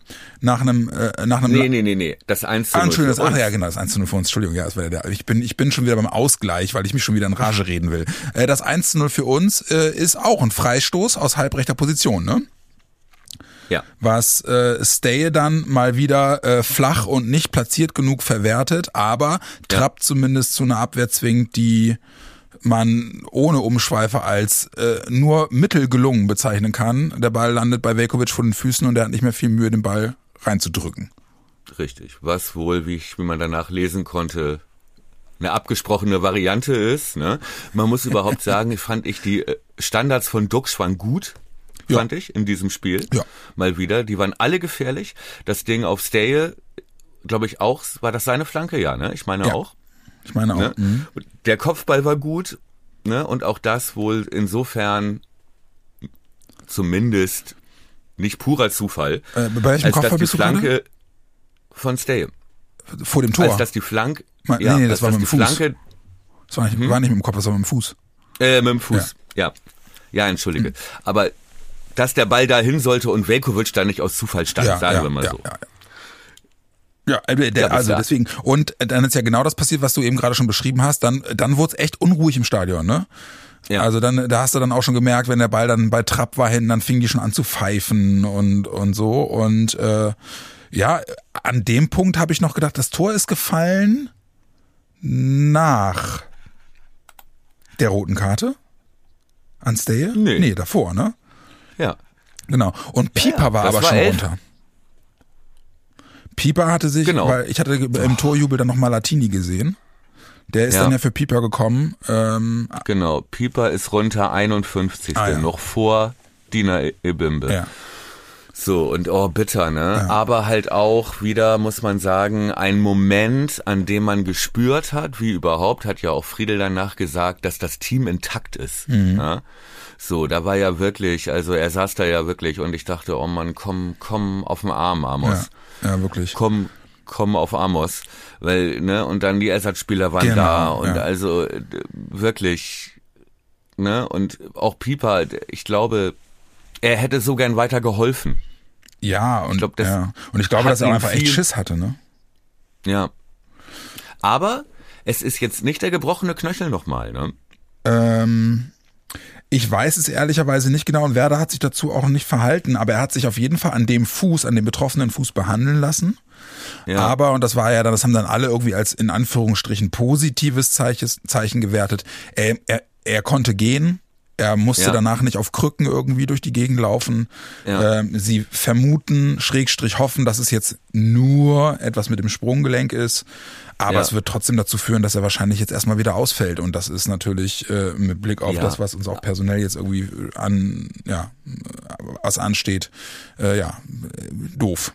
nach einem, äh, nach einem. Nee, nee, nee, nee, das eins zu null. Ah, Entschuldigung, das, ach ja, genau, das eins zu null für uns. Entschuldigung, ja, das war der, ich bin, ich bin schon wieder beim Ausgleich, weil ich mich schon wieder in Rage reden will. Äh, das eins zu null für uns äh, ist auch ein Freistoß aus halbrechter Position, ne? Ja. Was äh, Stay dann mal wieder äh, flach und nicht platziert genug verwertet, aber Trapp ja. zumindest zu einer Abwehr zwingt, die man ohne Umschweife als äh, nur mittelgelungen bezeichnen kann. Der Ball landet bei Veljković vor den Füßen und er hat nicht mehr viel Mühe, den Ball reinzudrücken. Richtig. Was wohl, wie ich, wie man danach lesen konnte, eine abgesprochene Variante ist. Ne? Man muss überhaupt sagen, ich fand ich die Standards von Dux waren gut. Ja. Fand ich in diesem Spiel. Ja. Mal wieder. Die waren alle gefährlich. Das Ding auf Stay, glaube ich auch, war das seine Flanke? Ja, ne? Ich meine ja. auch. Ich meine auch. Ne? Mhm. Der Kopfball war gut, ne? Und auch das wohl insofern zumindest nicht purer Zufall. Äh, bei welchem als Kopfball dass die bist du Flanke gerade? von Stay. Vor dem Tor? Als dass die Flanke... Ma, ja, nee, nee, das war mit dem Fuß. Flanke, das war nicht, hm? war nicht mit dem Kopf, das war mit dem Fuß. Äh, mit dem Fuß, ja. Ja, ja entschuldige. Hm. Aber dass der Ball dahin sollte und Veljković da nicht aus Zufall stand, ja, sagen ja, wir mal ja, so. Ja, ja. Ja, der, also deswegen. Und dann ist ja genau das passiert, was du eben gerade schon beschrieben hast. Dann, dann wurde es echt unruhig im Stadion, ne? Ja. Also dann, da hast du dann auch schon gemerkt, wenn der Ball dann bei Trapp war hinten, dann fingen die schon an zu pfeifen und und so. Und äh, ja, an dem Punkt habe ich noch gedacht, das Tor ist gefallen nach der roten Karte an Stay? Nee. Nee, davor, ne? Ja. Genau. Und Pieper ja, war aber war schon elf. runter. Pieper hatte sich, genau. weil ich hatte im Torjubel dann nochmal Latini gesehen. Der ist ja. dann ja für Pieper gekommen. Ähm, genau, Pieper ist runter einundfünfzigste Ah, ja. noch vor Dina Ebimbe. Ja. So, und oh, bitter, ne? Ja. Aber halt auch wieder, muss man sagen, ein Moment, an dem man gespürt hat, wie überhaupt, hat ja auch Friedel danach gesagt, dass das Team intakt ist. Mhm. Ja? So, da war ja wirklich, also er saß da ja wirklich und ich dachte, oh Mann, komm, komm auf den Arm, Amos. Ja, ja wirklich. Komm, komm auf Amos. Weil, ne, und dann die Ersatzspieler waren genau, da und ja. also wirklich, ne, und auch Pieper, ich glaube, er hätte so gern weiter geholfen. Ja, und ich, glaub, das ja. und ich glaube, dass er einfach echt Schiss hatte, ne? Ja. Aber es ist jetzt nicht der gebrochene Knöchel nochmal, ne? Ähm, ich weiß es ehrlicherweise nicht genau und Werder hat sich dazu auch nicht verhalten, aber er hat sich auf jeden Fall an dem Fuß, an dem betroffenen Fuß behandeln lassen. Ja. Aber, und das war ja, das haben dann alle irgendwie als in Anführungsstrichen positives Zeichen gewertet, er, er, er konnte gehen. Er musste ja. danach nicht auf Krücken irgendwie durch die Gegend laufen. Ja. Ähm, sie vermuten, Schrägstrich hoffen, dass es jetzt nur etwas mit dem Sprunggelenk ist. Aber ja. es wird trotzdem dazu führen, dass er wahrscheinlich jetzt erstmal wieder ausfällt. Und das ist natürlich äh, mit Blick auf ja. das, was uns auch personell jetzt irgendwie an, ja, was ansteht, äh, ja, doof.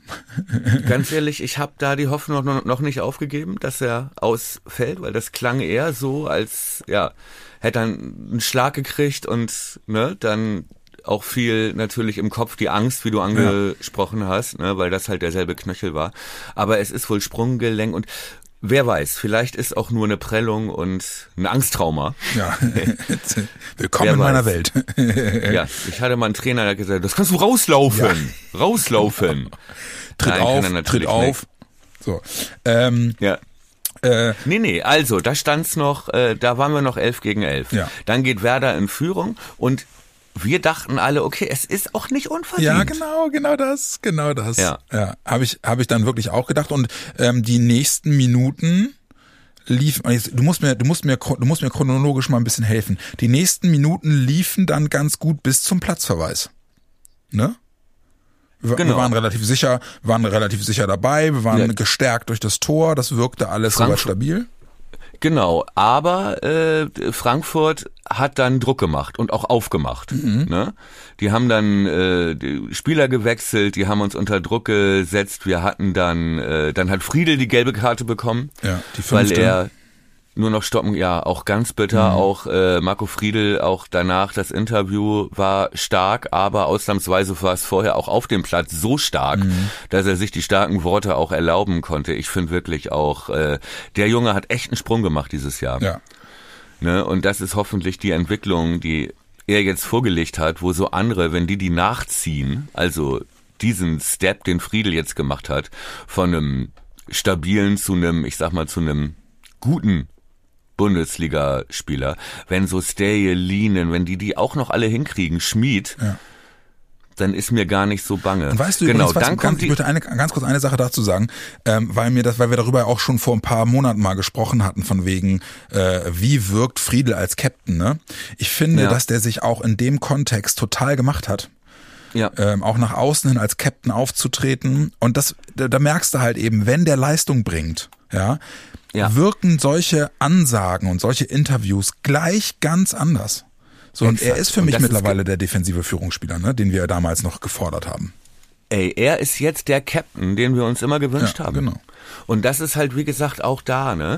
Ganz ehrlich, ich habe da die Hoffnung noch nicht aufgegeben, dass er ausfällt, weil das klang eher so, als, ja, hätte dann einen Schlag gekriegt und ne, dann auch viel natürlich im Kopf die Angst, wie du angesprochen ja. hast, ne, weil das halt derselbe Knöchel war. Aber es ist wohl Sprunggelenk und wer weiß, vielleicht ist auch nur eine Prellung und ein Angsttrauma. Ja, willkommen wer in meiner weiß. Welt. Ja, ich hatte mal einen Trainer, der hat gesagt, das kannst du rauslaufen, ja. rauslaufen. Tritt Nein, auf, tritt auf. So, ähm, ja. Äh, nee, nee, also da stand's noch, äh, da waren wir noch elf gegen elf. Ja. Dann geht Werder in Führung und wir dachten alle, okay, es ist auch nicht unverdient. Ja, genau, genau das, genau das. Ja, ja habe ich, habe ich dann wirklich auch gedacht. Und ähm, die nächsten Minuten liefen. Du musst mir, du musst mir, du musst mir chronologisch mal ein bisschen helfen. Die nächsten Minuten liefen dann ganz gut bis zum Platzverweis. Ne? Wir, genau. wir waren relativ sicher, waren relativ sicher dabei. Wir waren ja. gestärkt durch das Tor. Das wirkte alles soweit stabil. Genau, aber äh, Frankfurt hat dann Druck gemacht und auch aufgemacht. Mhm. Ne? Die haben dann äh, die Spieler gewechselt, die haben uns unter Druck gesetzt. Wir hatten dann, äh, dann hat Friedel die gelbe Karte bekommen, ja, die fünfte. Weil er nur noch stoppen, ja, auch ganz bitter. Mhm. Auch äh, Marco Friedl, auch danach das Interview war stark, aber ausnahmsweise war es vorher auch auf dem Platz so stark, mhm. dass er sich die starken Worte auch erlauben konnte. Ich finde wirklich auch, äh, der Junge hat echt einen Sprung gemacht dieses Jahr. Ja. Ne? Und das ist hoffentlich die Entwicklung, die er jetzt vorgelegt hat, wo so andere, wenn die die nachziehen, also diesen Step, den Friedel jetzt gemacht hat, von einem stabilen zu einem, ich sag mal, zu einem guten Bundesligaspieler, wenn so Stay, Lienen, wenn die die auch noch alle hinkriegen, Schmid, ja. dann ist mir gar nicht so bange. Und weißt du, genau, übrigens, dann was, kommt ganz, ich möchte eine, ganz kurz eine Sache dazu sagen, ähm, weil mir das, weil wir darüber auch schon vor ein paar Monaten mal gesprochen hatten, von wegen, äh, wie wirkt Friedel als Captain, ne? Ich finde, ja. dass der sich auch in dem Kontext total gemacht hat. Ja. Ähm, auch nach außen hin als Captain aufzutreten. Und das, da, da merkst du halt eben, wenn der Leistung bringt, ja, ja. wirken solche Ansagen und solche Interviews gleich ganz anders. So, und er ist für mich mittlerweile der defensive Führungsspieler, ne, den wir damals noch gefordert haben. Ey, er ist jetzt der Captain, den wir uns immer gewünscht ja, haben. Genau. Und das ist halt, wie gesagt, auch da, ne?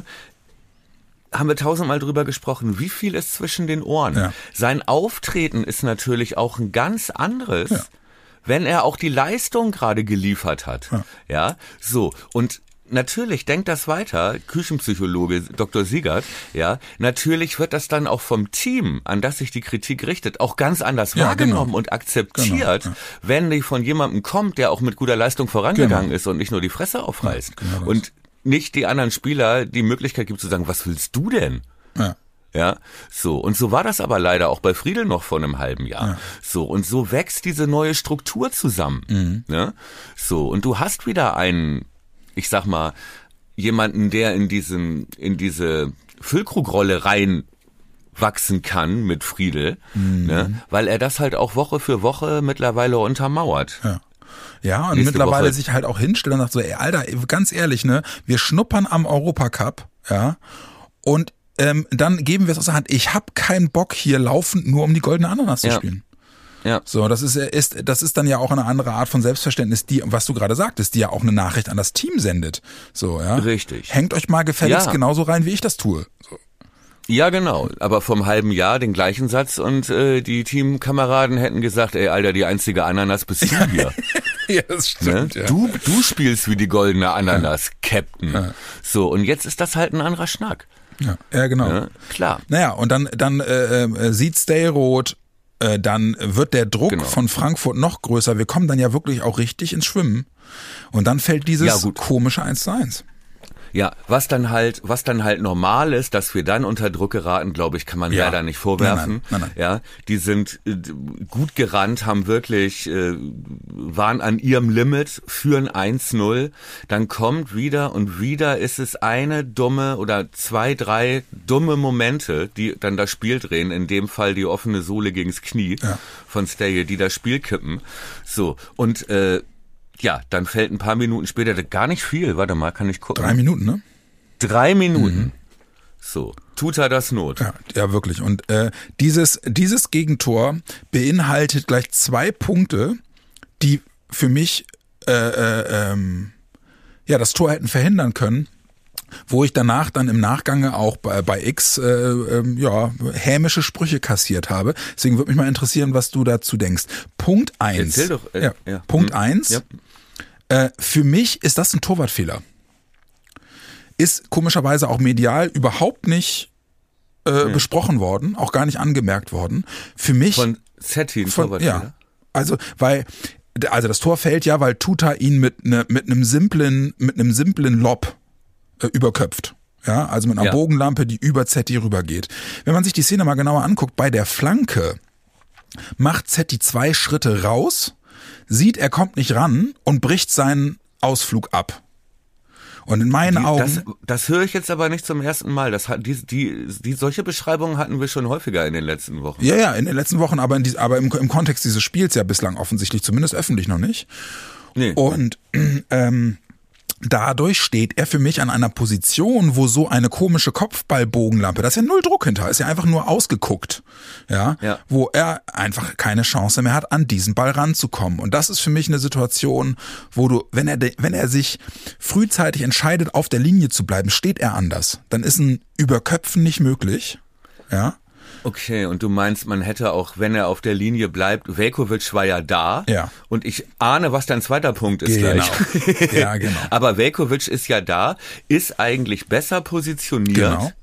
Haben wir tausendmal drüber gesprochen, wie viel ist zwischen den Ohren. Ja. Sein Auftreten ist natürlich auch ein ganz anderes, ja. wenn er auch die Leistung gerade geliefert hat. Ja, ja? So. Und natürlich denkt das weiter, Küchenpsychologe Doktor Siegert, ja, natürlich wird das dann auch vom Team, an das sich die Kritik richtet, auch ganz anders ja, wahrgenommen genau. und akzeptiert, genau, ja. wenn die von jemandem kommt, der auch mit guter Leistung vorangegangen genau. ist und nicht nur die Fresse aufreißt. Ja, genau und nicht die anderen Spieler die Möglichkeit gibt zu sagen, was willst du denn? Ja. Ja, so. Und so war das aber leider auch bei Friedel noch vor einem halben Jahr. Ja. So. Und so wächst diese neue Struktur zusammen. Mhm. Ne? So. Und du hast wieder einen, ich sag mal, jemanden, der in diesen, in diese Füllkrugrolle reinwachsen kann mit Friedel, mhm. ne? Weil er das halt auch Woche für Woche mittlerweile untermauert. Ja. Ja, und Nächste mittlerweile Woche. sich halt auch hinstellen und sagt so, ey, Alter, ganz ehrlich, ne, wir schnuppern am Europacup, ja, und ähm, dann geben wir es aus der Hand. Ich hab keinen Bock, hier laufend nur um die goldene Ananas ja. zu spielen. Ja. So, das ist, ist, das ist dann ja auch eine andere Art von Selbstverständnis, die, was du gerade sagtest, die ja auch eine Nachricht an das Team sendet. So, ja. Richtig. Hängt euch mal gefälligst ja. genauso rein, wie ich das tue. So. Ja, genau. Aber vom halben Jahr den gleichen Satz und äh, die Teamkameraden hätten gesagt, ey, Alter, die einzige Ananas bist du hier. Ja, das stimmt. Ne? Ja. Du, du spielst wie die goldene Ananas, ja. Captain. Ja. So, und jetzt ist das halt ein anderer Schnack. Ja, ja genau. Ja, klar. Naja, und dann, dann äh, äh, sieht Stay rot, äh, dann wird der Druck genau. von Frankfurt noch größer. Wir kommen dann ja wirklich auch richtig ins Schwimmen. Und dann fällt dieses ja, komische eins zu eins. Ja, was dann halt, was dann halt normal ist, dass wir dann unter Druck geraten, glaube ich, kann man ja. leider nicht vorwerfen. Nein, nein, nein, nein. Ja, die sind äh, gut gerannt, haben wirklich, äh, waren an ihrem Limit, führen eins null. Dann kommt wieder und wieder ist es eine dumme oder zwei, drei dumme Momente, die dann das Spiel drehen. In dem Fall die offene Sohle gegens Knie ja. von Stay, die das Spiel kippen. So, und äh, ja, dann fällt ein paar Minuten später gar nicht viel. Warte mal, kann ich gucken. Drei Minuten, ne? Drei Minuten. Mhm. So, tut er das Not. Ja, ja wirklich. Und äh, dieses, dieses Gegentor beinhaltet gleich zwei Punkte, die für mich äh, äh, ähm, ja das Tor hätten verhindern können, wo ich danach dann im Nachgang auch bei, bei X äh, äh, ja hämische Sprüche kassiert habe. Deswegen würde mich mal interessieren, was du dazu denkst. Punkt eins. Erzähl doch. Äh, ja. Ja. Punkt hm. eins. Ja. Äh, für mich ist das ein Torwartfehler. Ist komischerweise auch medial überhaupt nicht äh, hm. besprochen worden, auch gar nicht angemerkt worden. Für mich von Zetti ein Torwartfehler. Ja. Also weil also das Tor fällt ja, weil Tuta ihn mit ne, mit einem simplen mit einem simplen Lob überköpft. Ja, also mit einer ja. Bogenlampe, die über Zetti rübergeht. Wenn man sich die Szene mal genauer anguckt, bei der Flanke macht Zetti zwei Schritte raus, sieht, er kommt nicht ran und bricht seinen Ausflug ab. Und in meinen die, Augen... Das, das höre ich jetzt aber nicht zum ersten Mal. Das hat, die, die, die, solche Beschreibungen hatten wir schon häufiger in den letzten Wochen. Ja, ja, in den letzten Wochen, aber, in die, aber im, im Kontext dieses Spiels ja bislang offensichtlich, zumindest öffentlich noch nicht. Nee. Und ähm, dadurch steht er für mich an einer Position, wo so eine komische Kopfballbogenlampe, da ist ja null Druck hinter, ist ja einfach nur ausgeguckt, ja, ja, wo er einfach keine Chance mehr hat, an diesen Ball ranzukommen. Und das ist für mich eine Situation, wo du, wenn er, wenn er sich frühzeitig entscheidet, auf der Linie zu bleiben, steht er anders. Dann ist ein Überköpfen nicht möglich, ja. Okay, und du meinst, man hätte auch, wenn er auf der Linie bleibt, Veljković war ja da. Ja. Und ich ahne, was dein zweiter Punkt ist genau. gleich. Ja, genau. Aber Veljković ist ja da, ist eigentlich besser positioniert. Genau.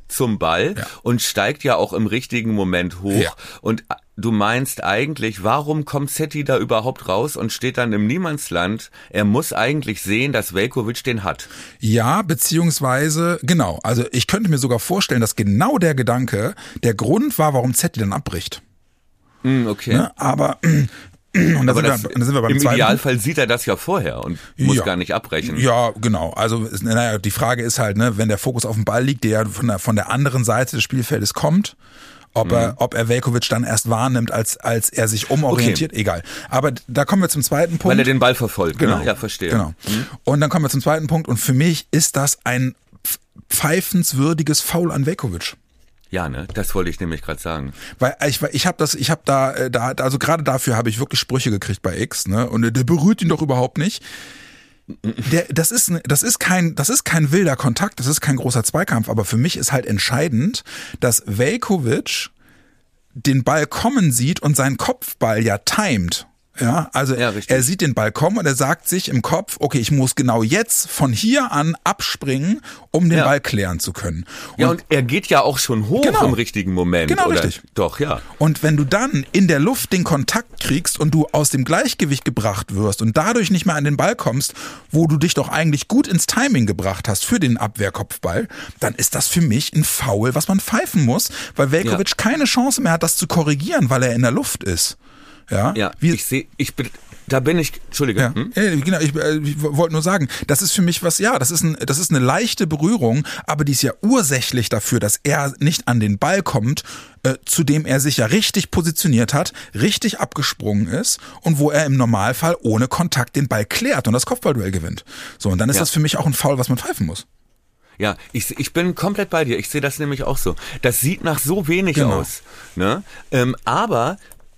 zum Ball ja. und steigt ja auch im richtigen Moment hoch. Ja. Und du meinst eigentlich, warum kommt Zetti da überhaupt raus und steht dann im Niemandsland? Er muss eigentlich sehen, dass Veljković den hat. Ja, beziehungsweise, genau. Also ich könnte mir sogar vorstellen, dass genau der Gedanke der Grund war, warum Zetti dann abbricht. Mm, okay. Ne? Aber... Und da sind, das, wir, da sind wir beim im zweiten Idealfall Punkt. sieht er das ja vorher und muss ja. gar nicht abbrechen. Ja, genau. Also naja, die Frage ist halt, ne, wenn der Fokus auf dem Ball liegt, der von der, von der anderen Seite des Spielfeldes kommt, ob mhm. er, ob er Veljković dann erst wahrnimmt, als, als er sich umorientiert, okay. egal. Aber da kommen wir zum zweiten Punkt. Weil er den Ball verfolgt, genau. Ne? Ja, verstehe. Genau. Mhm. Und dann kommen wir zum zweiten Punkt und für mich ist das ein pfeifenswürdiges Foul an Veljković. Ja, ne, das wollte ich nämlich gerade sagen. Weil ich, ich habe das, ich habe da, da, also gerade dafür habe ich wirklich Sprüche gekriegt bei X, ne? Und der berührt ihn doch überhaupt nicht. Der, das ist, das ist kein, das ist kein wilder Kontakt, das ist kein großer Zweikampf. Aber für mich ist halt entscheidend, dass Veljković den Ball kommen sieht und seinen Kopfball ja timet. Ja, also ja, er sieht den Ball kommen und er sagt sich im Kopf, okay, ich muss genau jetzt von hier an abspringen, um den ja. Ball klären zu können. Und ja, und er geht ja auch schon hoch genau. im richtigen Moment. Genau, oder? Richtig. Doch, ja. Und wenn du dann in der Luft den Kontakt kriegst und du aus dem Gleichgewicht gebracht wirst und dadurch nicht mehr an den Ball kommst, wo du dich doch eigentlich gut ins Timing gebracht hast für den Abwehrkopfball, dann ist das für mich ein Foul, was man pfeifen muss, weil Veljković ja. keine Chance mehr hat, das zu korrigieren, weil er in der Luft ist. Ja, ja Wie, ich sehe, ich bin, da bin ich, Entschuldige. Ja, hm? genau, ich, ich wollte nur sagen, das ist für mich was, ja, das ist, ein, das ist eine leichte Berührung, aber die ist ja ursächlich dafür, dass er nicht an den Ball kommt, äh, zu dem er sich ja richtig positioniert hat, richtig abgesprungen ist und wo er im Normalfall ohne Kontakt den Ball klärt und das Kopfballduell gewinnt. So, und dann ist ja. das für mich auch ein Foul, was man pfeifen muss. Ja, ich, ich bin komplett bei dir. Ich sehe das nämlich auch so. Das sieht nach so wenig genau. aus. Ne? Ähm, aber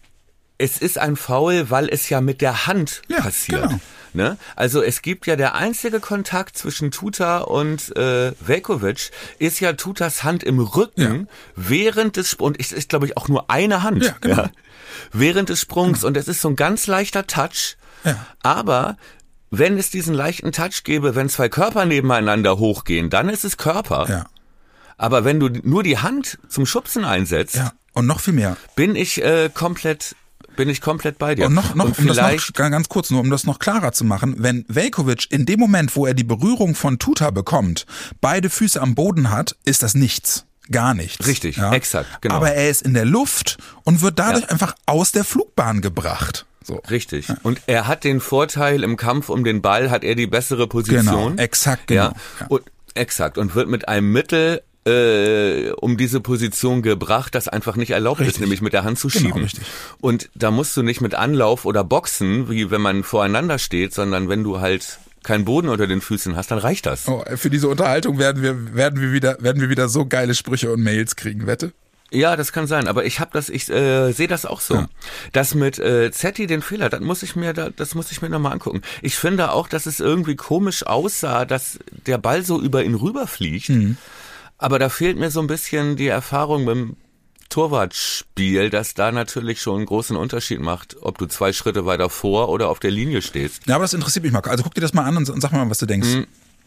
es ist ein Foul, weil es ja mit der Hand ja, passiert. Genau. Ne? Also es gibt ja der einzige Kontakt zwischen Tuta und äh, Veljković ist ja Tutas Hand im Rücken ja. während des Sprungs. Und es ist, glaube ich, auch nur eine Hand. Ja, genau. ja, während des Sprungs. Genau. Und es ist so ein ganz leichter Touch. Ja. Aber wenn es diesen leichten Touch gäbe, wenn zwei Körper nebeneinander hochgehen, dann ist es Körper. Ja. Aber wenn du nur die Hand zum Schubsen einsetzt, ja. und noch viel mehr, bin ich äh, komplett bin ich komplett bei dir. Und noch, noch, und um das noch ganz kurz nur, um das noch klarer zu machen, wenn Veljković in dem Moment, wo er die Berührung von Tuta bekommt, beide Füße am Boden hat, ist das nichts. Gar nichts. Richtig, ja? exakt, genau. Aber er ist in der Luft und wird dadurch ja. einfach aus der Flugbahn gebracht. So. Richtig. Ja. Und er hat den Vorteil, im Kampf um den Ball hat er die bessere Position. Genau, exakt, genau. Ja? Ja. Und, exakt. Und wird mit einem Mittel Äh, um diese Position gebracht, das einfach nicht erlaubt richtig. ist, nämlich mit der Hand zu genau, schieben. Richtig. Und da musst du nicht mit Anlauf oder Boxen, wie wenn man voreinander steht, sondern wenn du halt keinen Boden unter den Füßen hast, dann reicht das. Oh, für diese Unterhaltung werden wir werden wir wieder werden wir wieder so geile Sprüche und Mails kriegen, wette? Ja, das kann sein, aber ich habe das, ich äh, sehe das auch so. Ja. Das mit äh, Zetti, den Fehler, das muss ich mir, da, das muss ich mir nochmal angucken. Ich finde auch, dass es irgendwie komisch aussah, dass der Ball so über ihn rüberfliegt. Mhm. Aber da fehlt mir so ein bisschen die Erfahrung mit dem Torwartspiel, das da natürlich schon einen großen Unterschied macht, ob du zwei Schritte weiter vor oder auf der Linie stehst. Ja, aber das interessiert mich mal. Also guck dir das mal an und sag mir mal, was du denkst. Mhm.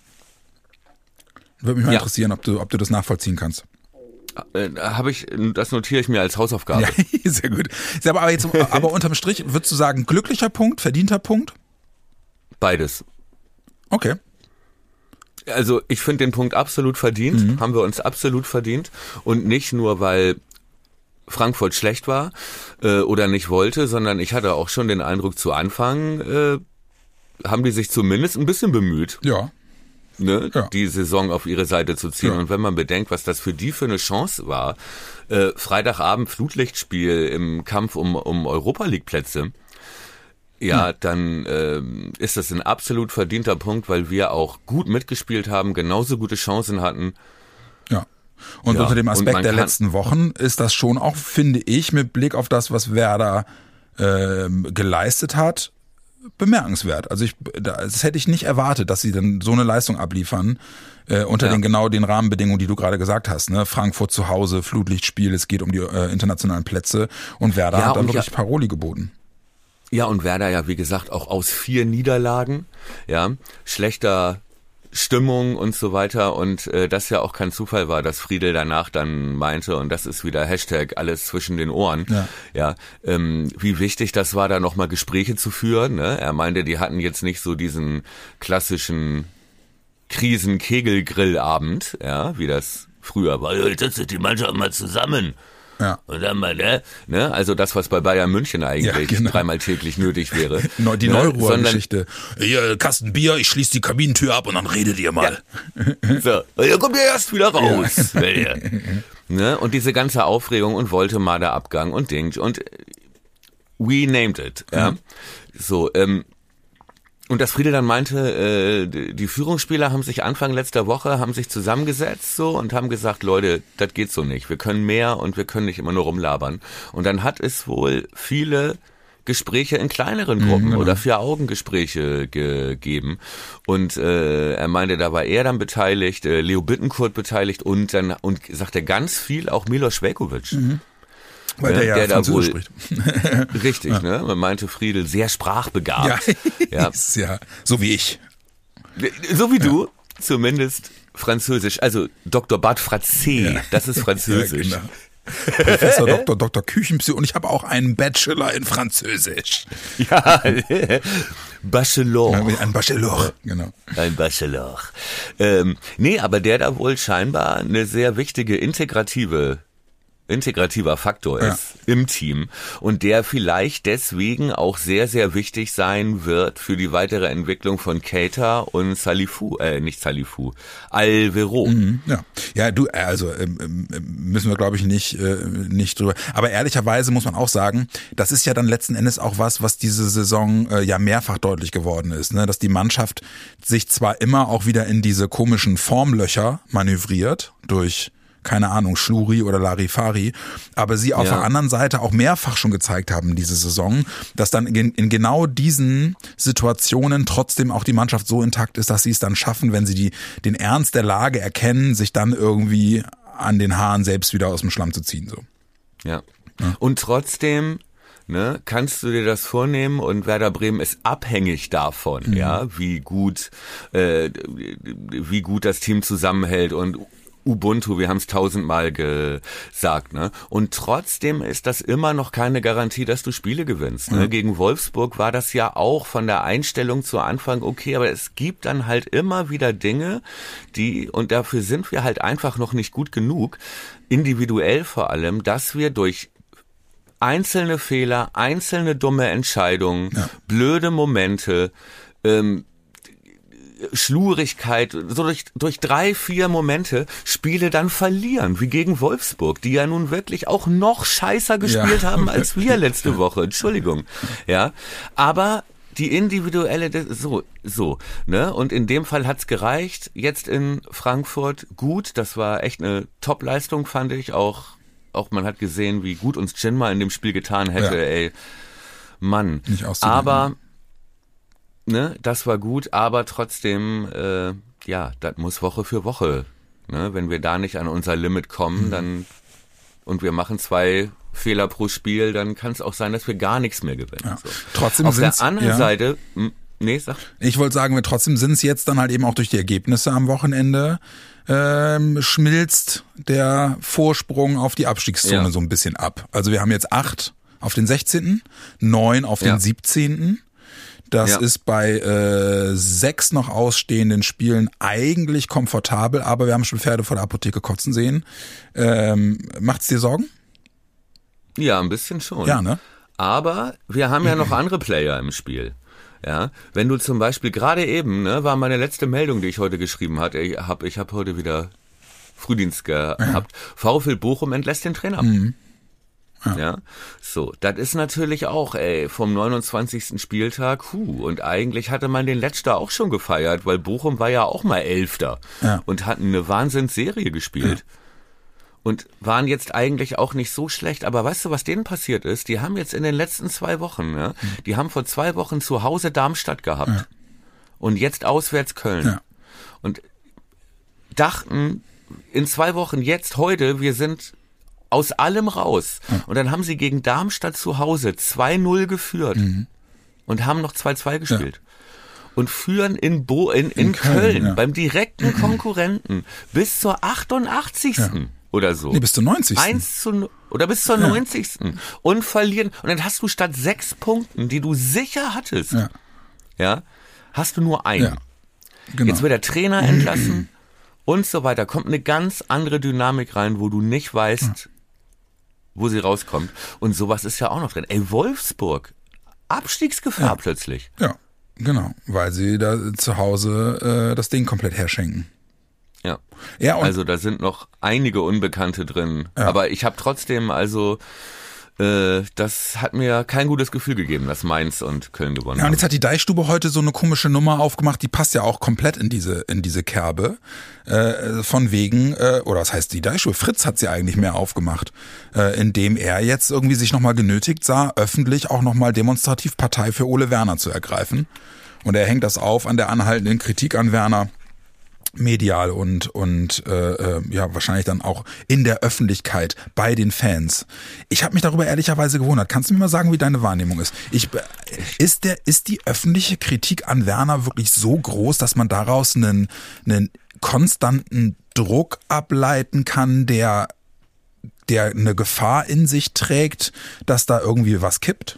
Würde mich mal ja. interessieren, ob du, ob du das nachvollziehen kannst. Äh, habe ich, das notiere ich mir als Hausaufgabe. Ja, sehr gut. Aber jetzt, aber unterm Strich, würdest du sagen, glücklicher Punkt, verdienter Punkt? Beides. Okay. Also ich finde den Punkt absolut verdient, mhm. haben wir uns absolut verdient und nicht nur, weil Frankfurt schlecht war äh, oder nicht wollte, sondern ich hatte auch schon den Eindruck, zu Anfang äh, haben die sich zumindest ein bisschen bemüht, ja. Ne, ja. die Saison auf ihre Seite zu ziehen. Ja. Und wenn man bedenkt, was das für die für eine Chance war, äh, Freitagabend Flutlichtspiel im Kampf um, um Europa-League-Plätze, Ja, dann ähm, ist das ein absolut verdienter Punkt, weil wir auch gut mitgespielt haben, genauso gute Chancen hatten. Ja. Und ja, unter dem Aspekt der letzten Wochen ist das schon auch, finde ich, mit Blick auf das, was Werder äh, geleistet hat, bemerkenswert. Also ich, das hätte ich nicht erwartet, dass sie dann so eine Leistung abliefern äh, unter ja. den genau den Rahmenbedingungen, die du gerade gesagt hast. Ne? Frankfurt zu Hause, Flutlichtspiel, es geht um die äh, internationalen Plätze und Werder ja, hat dann und wirklich ja, Paroli geboten. Ja, und Werder ja, wie gesagt, auch aus vier Niederlagen, ja, schlechter Stimmung und so weiter und äh, das ja auch kein Zufall war, dass Friedel danach dann meinte, und das ist wieder Hashtag alles zwischen den Ohren, ja, ja ähm, wie wichtig das war, da nochmal Gespräche zu führen. Ne? Er meinte, die hatten jetzt nicht so diesen klassischen Krisen-Kegel-Grillabend, ja, wie das früher war. Jetzt sitzt die Mannschaft mal zusammen. Ja. Und dann mal, ne, ne, also das, was bei Bayern München eigentlich ja, genau. dreimal täglich nötig wäre. Die ne? Neuruhr-Geschichte. Hier, Kasten Bier, ich schließe die Kabinentür ab und dann redet ihr mal. Ja. So, dann kommt ihr erst wieder raus. Ja. Ne? Und diese ganze Aufregung und Woltemade-Abgang und Ding und we named it. Ja. Mhm. So, ähm, und dass Friedel dann meinte, äh, die Führungsspieler haben sich Anfang letzter Woche, haben sich zusammengesetzt so und haben gesagt, Leute, das geht so nicht. Wir können mehr und wir können nicht immer nur rumlabern. Und dann hat es wohl viele Gespräche in kleineren Gruppen mhm, genau. oder Vier-Augen-Gespräche gegeben. Und äh, er meinte, da war er dann beteiligt, äh, Leo Bittencourt beteiligt und dann und sagte ganz viel auch Milos Veljković. Mhm. Weil der ja der Französisch spricht. Richtig, ja. Ne? Man meinte Friedel sehr sprachbegabt. Ja, ja. ja, so wie ich. So wie du, ja. Zumindest Französisch. Also Doktor Bart Frazé, ja. Das ist Französisch. Ja, genau. Professor Doktor Doktor Küchenpsy und ich habe auch einen Bachelor in Französisch. Ja, Bachelor. Ein Bachelor, genau. Ein Bachelor. Ähm, nee, aber der da wohl scheinbar eine sehr wichtige integrative integrativer Faktor ist ja. im Team und der vielleicht deswegen auch sehr, sehr wichtig sein wird für die weitere Entwicklung von Keita und Salifou, äh, nicht Salifou, Alvaro. Mhm, ja. ja, du, also ähm, müssen wir glaube ich nicht äh, nicht drüber, aber ehrlicherweise muss man auch sagen, das ist ja dann letzten Endes auch was, was diese Saison äh, ja mehrfach deutlich geworden ist, ne? Dass die Mannschaft sich zwar immer auch wieder in diese komischen Formlöcher manövriert durch keine Ahnung, Schluri oder Larifari, aber sie auf ja. der anderen Seite auch mehrfach schon gezeigt haben diese Saison, dass dann in, in genau diesen Situationen trotzdem auch die Mannschaft so intakt ist, dass sie es dann schaffen, wenn sie die, den Ernst der Lage erkennen, sich dann irgendwie an den Haaren selbst wieder aus dem Schlamm zu ziehen. So. Ja. ja. Und trotzdem ne, kannst du dir das vornehmen und Werder Bremen ist abhängig davon, mhm. ja, wie gut, äh, wie gut das Team zusammenhält und Ubuntu, wir haben es tausendmal gesagt, ne? Und trotzdem ist das immer noch keine Garantie, dass du Spiele gewinnst. Ne? Mhm. Gegen Wolfsburg war das ja auch von der Einstellung zu Anfang okay, aber es gibt dann halt immer wieder Dinge, die, und dafür sind wir halt einfach noch nicht gut genug, individuell vor allem, dass wir durch einzelne Fehler, einzelne dumme Entscheidungen, ja. blöde Momente, ähm, Schlurigkeit, so durch, durch drei, vier Momente Spiele dann verlieren, wie gegen Wolfsburg, die ja nun wirklich auch noch scheißer gespielt ja. haben als wir letzte Woche, Entschuldigung, ja, aber die individuelle, so, so, ne, und in dem Fall hat's gereicht, jetzt in Frankfurt gut, das war echt eine Top-Leistung, fand ich, auch, auch man hat gesehen, wie gut uns Jinma in dem Spiel getan hätte, ja. ey, Mann, aber ne, das war gut, aber trotzdem, äh, ja, das muss Woche für Woche. Ne? Wenn wir da nicht an unser Limit kommen, mhm. dann und wir machen zwei Fehler pro Spiel, dann kann es auch sein, dass wir gar nichts mehr gewinnen. Ja. So. Trotzdem auf der anderen ja. Seite, m- nee, sag. Ich wollte sagen, wir trotzdem sind es jetzt dann halt eben auch durch die Ergebnisse am Wochenende ähm, schmilzt der Vorsprung auf die Abstiegszone ja. so ein bisschen ab. Also wir haben jetzt acht auf den sechzehnten, neun auf den ja. siebzehnten. Das ja. ist bei äh, sechs noch ausstehenden Spielen eigentlich komfortabel, aber wir haben schon Pferde vor der Apotheke kotzen sehen. Ähm, macht's dir Sorgen? Ja, ein bisschen schon. Ja, ne? Aber wir haben ja noch andere Player im Spiel. Ja, wenn du zum Beispiel gerade eben, ne, war meine letzte Meldung, die ich heute geschrieben hatte, ich habe ich hab heute wieder Frühdienst gehabt. Ja. VfL Bochum entlässt den Trainer. Mhm. Ja. ja, so, das ist natürlich auch, ey, vom neunundzwanzigsten Spieltag, huh, und eigentlich hatte man den Letzter auch schon gefeiert, weil Bochum war ja auch mal Elfter ja. und hatten eine Wahnsinnsserie gespielt ja. und waren jetzt eigentlich auch nicht so schlecht, aber weißt du, was denen passiert ist? Die haben jetzt in den letzten zwei Wochen, ja, mhm. die haben vor zwei Wochen zu Hause Darmstadt gehabt ja. und jetzt auswärts Köln ja. und dachten in zwei Wochen, jetzt, heute, wir sind aus allem raus. Und dann haben sie gegen Darmstadt zu Hause zwei null geführt mhm. und haben noch zwei zwei gespielt. Ja. und führen in, Bo, in, in, in Köln, Köln ja. beim direkten Konkurrenten bis zur achtundachtzigsten Ja. oder so. Nee, bis zur neunzigsten Eins zu, oder bis zur ja. neunzigsten Und verlieren. Und dann hast du statt sechs Punkten, die du sicher hattest, ja, ja hast du nur einen. Ja. Genau. Jetzt wird der Trainer entlassen und so weiter. Kommt eine ganz andere Dynamik rein, wo du nicht weißt, ja. wo sie rauskommt. Und sowas ist ja auch noch drin. Ey, Wolfsburg, Abstiegsgefahr ja. plötzlich. Ja, genau. Weil sie da zu Hause äh, das Ding komplett herschenken. Ja, ja und also da sind noch einige Unbekannte drin. Ja. Aber ich habe trotzdem, also äh, das hat mir kein gutes Gefühl gegeben, dass Mainz und Köln gewonnen haben. Ja, und jetzt hat die Deichstube heute so eine komische Nummer aufgemacht, die passt ja auch komplett in diese in diese Kerbe. Äh, von wegen, äh, oder was heißt die Deichstube? Fritz hat sie eigentlich mehr aufgemacht, äh, indem er jetzt irgendwie sich nochmal genötigt sah, öffentlich auch nochmal demonstrativ Partei für Ole Werner zu ergreifen. Und er hängt das auf an der anhaltenden Kritik an Werner. Medial und und äh, ja wahrscheinlich dann auch in der Öffentlichkeit bei den Fans. Ich habe mich darüber ehrlicherweise gewundert. Kannst du mir mal sagen, wie deine Wahrnehmung ist? Ich ist der ist die öffentliche Kritik an Werner wirklich so groß, dass man daraus einen einen konstanten Druck ableiten kann, der der eine Gefahr in sich trägt, dass da irgendwie was kippt?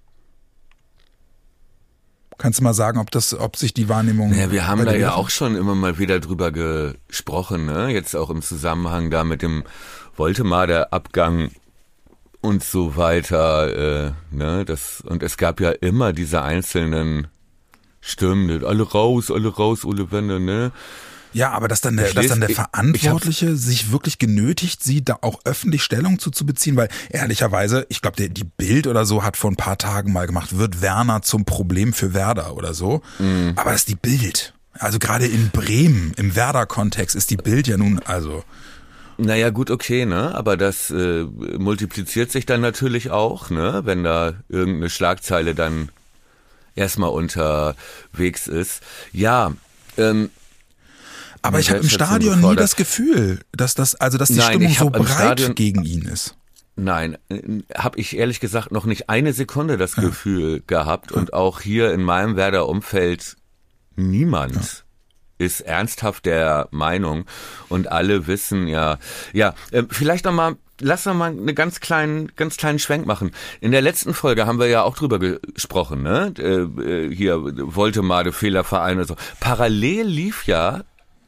Kannst du mal sagen, ob das, ob sich die Wahrnehmung... Ja, wir haben da ja auch schon immer mal wieder drüber gesprochen, ne? Jetzt auch im Zusammenhang da mit dem Woltemade-Abgang und so weiter, äh, ne? Das, und es gab ja immer diese einzelnen Stimmen, alle raus, alle raus, Ole Werner, ne? Ja, aber dass dann der, dass dann der Verantwortliche sich wirklich genötigt sieht, da auch öffentlich Stellung zu, zu beziehen, weil ehrlicherweise, ich glaube, die Bild oder so hat vor ein paar Tagen mal gemacht, wird Werner zum Problem für Werder oder so. Mhm. Aber das ist die Bild. Also gerade in Bremen, im Werder-Kontext ist die Bild ja nun, also... Naja, gut, okay, ne? Aber das äh, multipliziert sich dann natürlich auch, ne? Wenn da irgendeine Schlagzeile dann erstmal unterwegs ist. Ja, ähm, aber ich habe im Stadion nie das Gefühl, dass das, also dass die Nein, Stimmung so breit Stadion, gegen ihn ist. Nein, habe ich ehrlich gesagt noch nicht eine Sekunde das ja. Gefühl gehabt. Und auch hier in meinem Werder-Umfeld niemand ja. ist ernsthaft der Meinung. Und alle wissen ja, ja, vielleicht nochmal, lass noch mal einen ganz kleinen, ganz kleinen Schwenk machen. In der letzten Folge haben wir ja auch drüber gesprochen, ne? Hier Woltemade, Fehlerverein und so. Parallel lief ja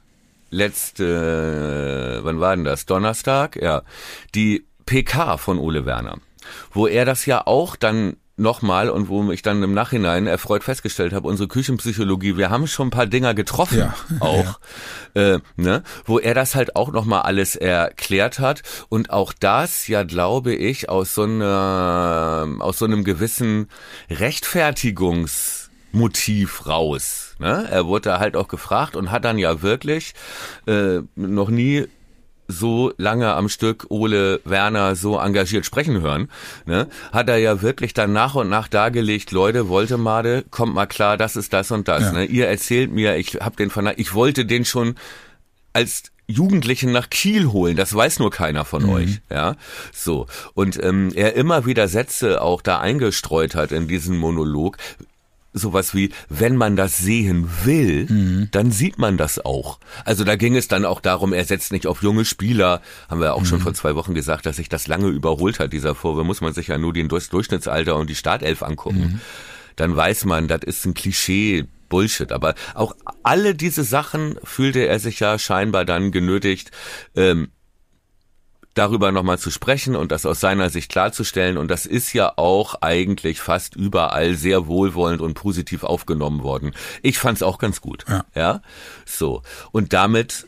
letzte, wann war denn das? Donnerstag? Ja. Die P K von Ole Werner, wo er das ja auch dann nochmal und wo ich dann im Nachhinein erfreut festgestellt habe, unsere Küchenpsychologie, wir haben schon ein paar Dinger getroffen, ja, auch, ja. Äh, ne, wo er das halt auch nochmal alles erklärt hat und auch das ja, glaube ich, aus so einer, aus so einem gewissen Rechtfertigungs Motiv raus. Ne? Er wurde da halt auch gefragt und hat dann ja wirklich äh, noch nie so lange am Stück Ole Werner so engagiert sprechen hören. Ne? Hat er ja wirklich dann nach und nach dargelegt, Leute, Woltemade, kommt mal klar, das ist das und das. Ja. Ne? Ihr erzählt mir, ich hab den Vernach- ich wollte den schon als Jugendlichen nach Kiel holen, das weiß nur keiner von mhm. euch, ja, so. Und ähm, er immer wieder Sätze auch da eingestreut hat in diesen Monolog, sowas wie, wenn man das sehen will, mhm. dann sieht man das auch. Also da ging es dann auch darum, er setzt nicht auf junge Spieler, haben wir auch mhm. schon vor zwei Wochen gesagt, dass sich das lange überholt hat, dieser Vorwurf, muss man sich ja nur den Durchschnittsalter und die Startelf angucken. Mhm. Dann weiß man, das ist ein Klischee, Bullshit. Aber auch alle diese Sachen fühlte er sich ja scheinbar dann genötigt, ähm, darüber nochmal zu sprechen und das aus seiner Sicht klarzustellen. Und das ist ja auch eigentlich fast überall sehr wohlwollend und positiv aufgenommen worden. Ich fand's auch ganz gut. Ja. ja, so. Und damit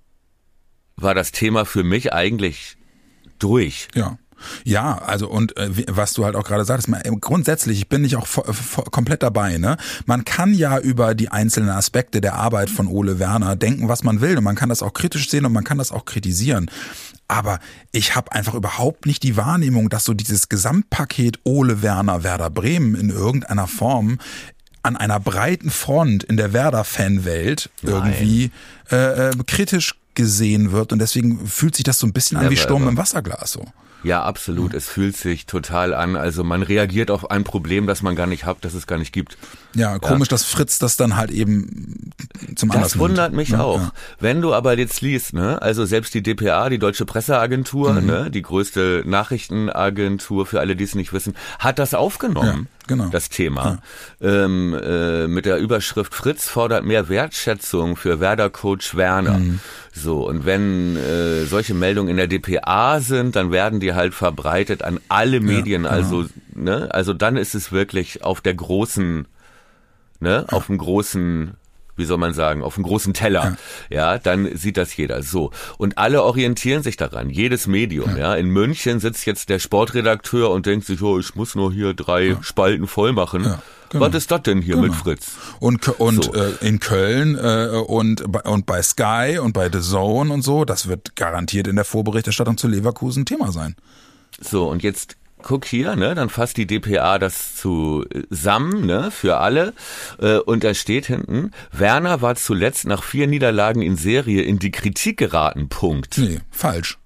war das Thema für mich eigentlich durch. Ja. Ja, also und äh, was du halt auch gerade sagst, man, grundsätzlich, ich bin nicht auch vo- vo- komplett dabei, ne? Man kann ja über die einzelnen Aspekte der Arbeit von Ole Werner denken, was man will und man kann das auch kritisch sehen und man kann das auch kritisieren. Aber ich habe einfach überhaupt nicht die Wahrnehmung, dass so dieses Gesamtpaket Ole Werner, Werder Bremen in irgendeiner Form an einer breiten Front in der Werder-Fanwelt irgendwie äh, äh, kritisch gesehen wird und deswegen fühlt sich das so ein bisschen an wie Sturm ever. im Wasserglas so. Ja, absolut. Mhm. Es fühlt sich total an. Also man reagiert auf ein Problem, das man gar nicht hat, das es gar nicht gibt. Ja, komisch, ja. dass Fritz das dann halt eben zum Anlass Das wundert nimmt. mich ja, auch. Ja. Wenn du aber jetzt liest, ne, also selbst die D P A, die Deutsche Presseagentur, mhm. ne, die größte Nachrichtenagentur für alle, die es nicht wissen, hat das aufgenommen. Ja, genau. Das Thema. Ja. Ähm, äh, mit der Überschrift Fritz fordert mehr Wertschätzung für Werder-Coach Werner. Mhm. So, und wenn äh, solche Meldungen in der D P A sind, dann werden die halt verbreitet an alle Medien. Ja, genau. Also, ne, also dann ist es wirklich auf der großen, ne, ja. auf dem großen, wie soll man sagen, auf dem großen Teller. Ja. ja, dann sieht das jeder. So. Und alle orientieren sich daran. Jedes Medium, ja. ja. In München sitzt jetzt der Sportredakteur und denkt sich, oh, ich muss nur hier drei ja. Spalten voll machen. Ja. Genau. Was ist das denn hier genau. mit Fritz? Und und so. äh, in Köln äh, und bei, und bei Sky und bei The Zone und so, das wird garantiert in der Vorberichterstattung zu Leverkusen Thema sein. So, und jetzt guck hier, ne, dann fasst die D P A das zusammen, ne, für alle, äh, und da steht hinten, Werner war zuletzt nach vier Niederlagen in Serie in die Kritik geraten, Punkt. Nee, falsch.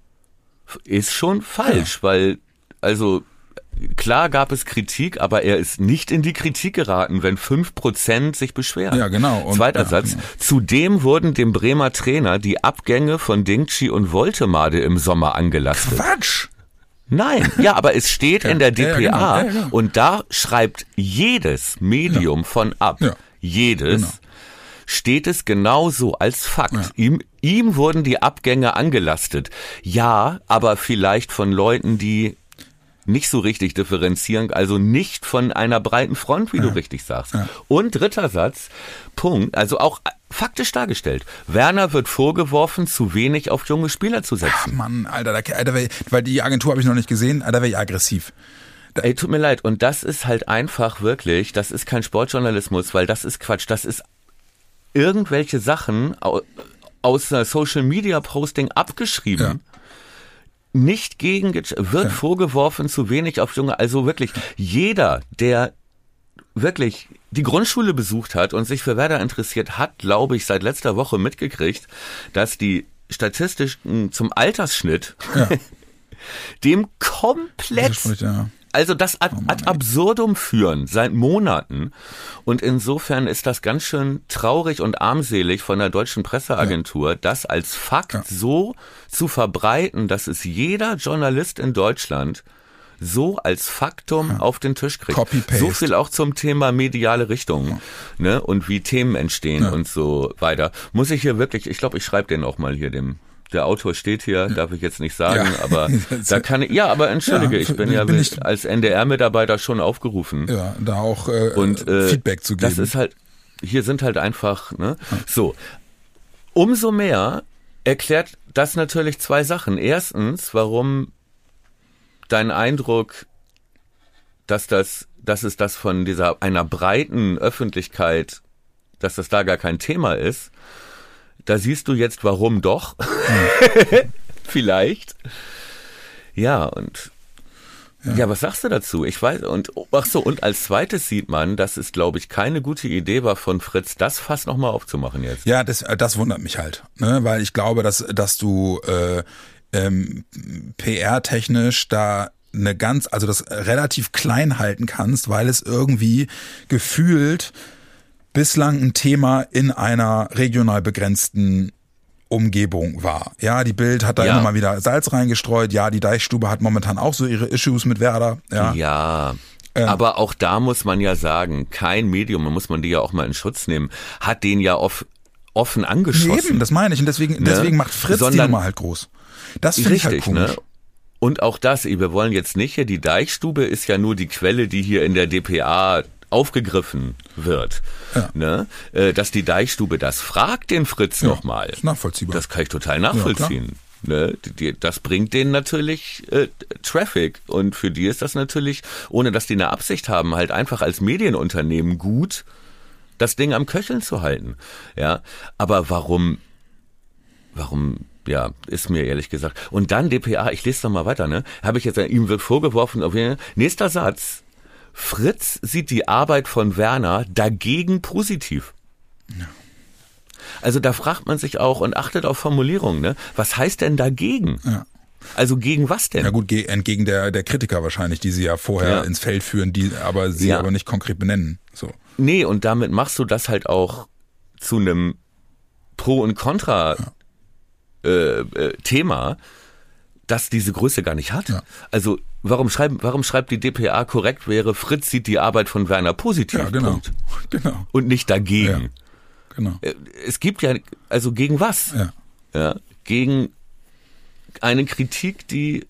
Ist schon falsch, ja. weil, also, klar gab es Kritik, aber er ist nicht in die Kritik geraten, wenn fünf Prozent sich beschweren. Ja, genau. Und, Zweiter ja, Satz. Genau. Zudem wurden dem Bremer Trainer die Abgänge von Dingchi und Woltemade im Sommer angelastet. Quatsch! Nein, ja, aber es steht ja, in der D P A ja, genau, ja, genau. und da schreibt jedes Medium ja. von ab. Ja. Jedes. Genau. Steht es genauso als Fakt. Ja. Ihm, ihm wurden die Abgänge angelastet. Ja, aber vielleicht von Leuten, die nicht so richtig differenzieren, also nicht von einer breiten Front, wie ja. du richtig sagst. Ja. Und dritter Satz, Punkt, also auch faktisch dargestellt. Werner wird vorgeworfen, zu wenig auf junge Spieler zu setzen. Ach Mann, Alter, da, Alter weil die Agentur habe ich noch nicht gesehen, da wäre ich aggressiv. Da Ey, tut mir leid. Und das ist halt einfach wirklich, das ist kein Sportjournalismus, weil das ist Quatsch. Das ist irgendwelche Sachen aus einer Social-Media-Posting abgeschrieben. Ja. Nicht gegen, wird ja. vorgeworfen, zu wenig auf junge, also wirklich jeder, der wirklich die Grundschule besucht hat und sich für Werder interessiert, hat, glaube ich, seit letzter Woche mitgekriegt, dass die Statistiken zum Altersschnitt ja. dem komplett, das spricht, ja. also das ad, ad absurdum führen seit Monaten. Und insofern ist das ganz schön traurig und armselig von der Deutschen Presseagentur, ja. das als Fakt ja. so zu verbreiten, dass es jeder Journalist in Deutschland so als Faktum ja. auf den Tisch kriegt. Copy-paste. So viel auch zum Thema mediale Richtung, ja. ne, und wie Themen entstehen ja. und so weiter. Muss ich hier wirklich, ich glaube, ich schreibe den auch mal hier dem. Der Autor steht hier, darf ich jetzt nicht sagen, ja. aber da kann ich, ja, aber entschuldige, ja, ich bin ja bin mit, ich, als N D R-Mitarbeiter schon aufgerufen. Ja, da auch äh, und, äh, Feedback zu geben. Das ist halt, hier sind halt einfach, ne, ja. so. Umso mehr erklärt das natürlich zwei Sachen. Erstens, warum dein Eindruck, dass das, dass es das von dieser, einer breiten Öffentlichkeit, dass das da gar kein Thema ist. Da siehst du jetzt, warum doch. Hm. Vielleicht. Ja, und ja. ja, was sagst du dazu? Ich weiß, und ach so, und als zweites sieht man, dass es, glaube ich, keine gute Idee war von Fritz, das Fass nochmal aufzumachen jetzt. Ja, das, das wundert mich halt, ne? Weil ich glaube, dass, dass du äh, ähm, P R-technisch da eine ganz, also das relativ klein halten kannst, weil es irgendwie gefühlt bislang ein Thema in einer regional begrenzten Umgebung war. Ja, die Bild hat da ja. immer mal wieder Salz reingestreut. Ja, die Deichstube hat momentan auch so ihre Issues mit Werder. Ja, ja. Ähm. Aber auch da muss man ja sagen, kein Medium, da muss man die ja auch mal in Schutz nehmen, hat den ja off, offen angeschossen. Nee, eben, das meine ich. Und deswegen, ne? deswegen macht Fritz Sondern, die Nummer halt groß. Das finde ich halt komisch. Ne? Und auch das, wir wollen jetzt nicht hier, die Deichstube ist ja nur die Quelle, die hier in der D P A aufgegriffen wird, ja. ne? Dass die Deichstube das fragt, den Fritz ja, nochmal. Ist nachvollziehbar. Das kann ich total nachvollziehen. Ja, ne? die, das bringt denen natürlich äh, Traffic und für die ist das natürlich, ohne dass die eine Absicht haben, halt einfach als Medienunternehmen gut, das Ding am Köcheln zu halten. Ja, aber warum, warum ja, ist mir ehrlich gesagt. Und dann D P A, ich lese doch mal weiter, ne? Habe ich jetzt, ihm wird vorgeworfen, okay, nächster Satz. Fritz sieht die Arbeit von Werner dagegen positiv. Ja. Also da fragt man sich auch und achtet auf Formulierungen, ne? Was heißt denn dagegen? Ja. Also gegen was denn? Ja gut, entgegen der, der Kritiker wahrscheinlich, die sie ja vorher ja. ins Feld führen, die aber sie ja. aber nicht konkret benennen. So. Nee, und damit machst du das halt auch zu einem Pro- und Contra- ja. äh, äh, Thema, das diese Größe gar nicht hat. Ja. Also warum schreiben, warum schreibt die D P A korrekt wäre, Fritz sieht die Arbeit von Werner positiv. Ja, genau. Punkt. genau. Und nicht dagegen. Ja. Genau. Es gibt ja, also gegen was? Ja. Ja, gegen eine Kritik, die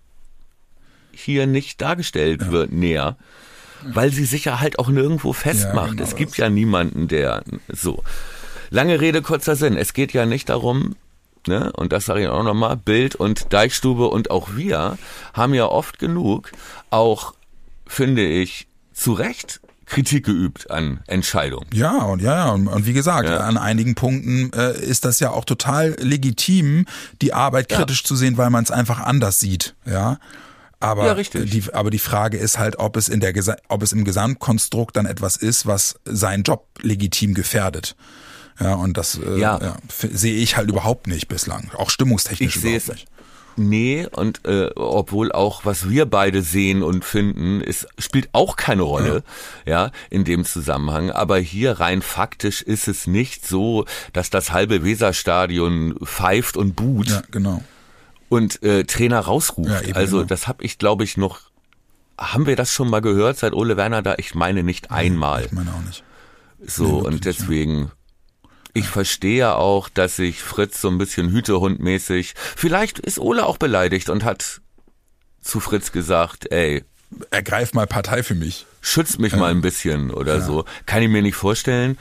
hier nicht dargestellt ja. wird näher, weil sie sich ja halt auch nirgendwo festmacht. Ja, genau es gibt das. ja niemanden, der so. Lange Rede, kurzer Sinn. Es geht ja nicht darum, ne, und das sage ich auch nochmal, Bild und Deichstube und auch wir haben ja oft genug auch, finde ich, zu Recht Kritik geübt an Entscheidungen. Ja, und ja, ja, und, und wie gesagt, ja. an einigen Punkten äh, ist das ja auch total legitim, die Arbeit kritisch ja. zu sehen, weil man es einfach anders sieht, ja. Aber ja, richtig. die, aber die Frage ist halt, ob es in der, ob es im Gesamtkonstrukt dann etwas ist, was seinen Job legitim gefährdet. Ja, und das äh, ja. ja, sehe ich halt überhaupt nicht bislang, auch stimmungstechnisch ich überhaupt nicht. Nee, und äh, obwohl auch, was wir beide sehen und finden, es spielt auch keine Rolle, ja. ja, in dem Zusammenhang. Aber hier rein faktisch ist es nicht so, dass das halbe Weserstadion pfeift und buht ja, genau. und äh, Trainer rausruft. Ja, eben, also genau. das habe ich, glaube ich, noch, haben wir das schon mal gehört, seit Ole Werner da? Ich meine nicht einmal. Ich meine auch nicht. So, nee, und deswegen... Ja. Ich verstehe ja auch, dass sich Fritz so ein bisschen Hütehundmäßig, vielleicht ist Ole auch beleidigt und hat zu Fritz gesagt, ey, ergreif mal Partei für mich. Schützt mich ja. mal ein bisschen oder ja. so. Kann ich mir nicht vorstellen,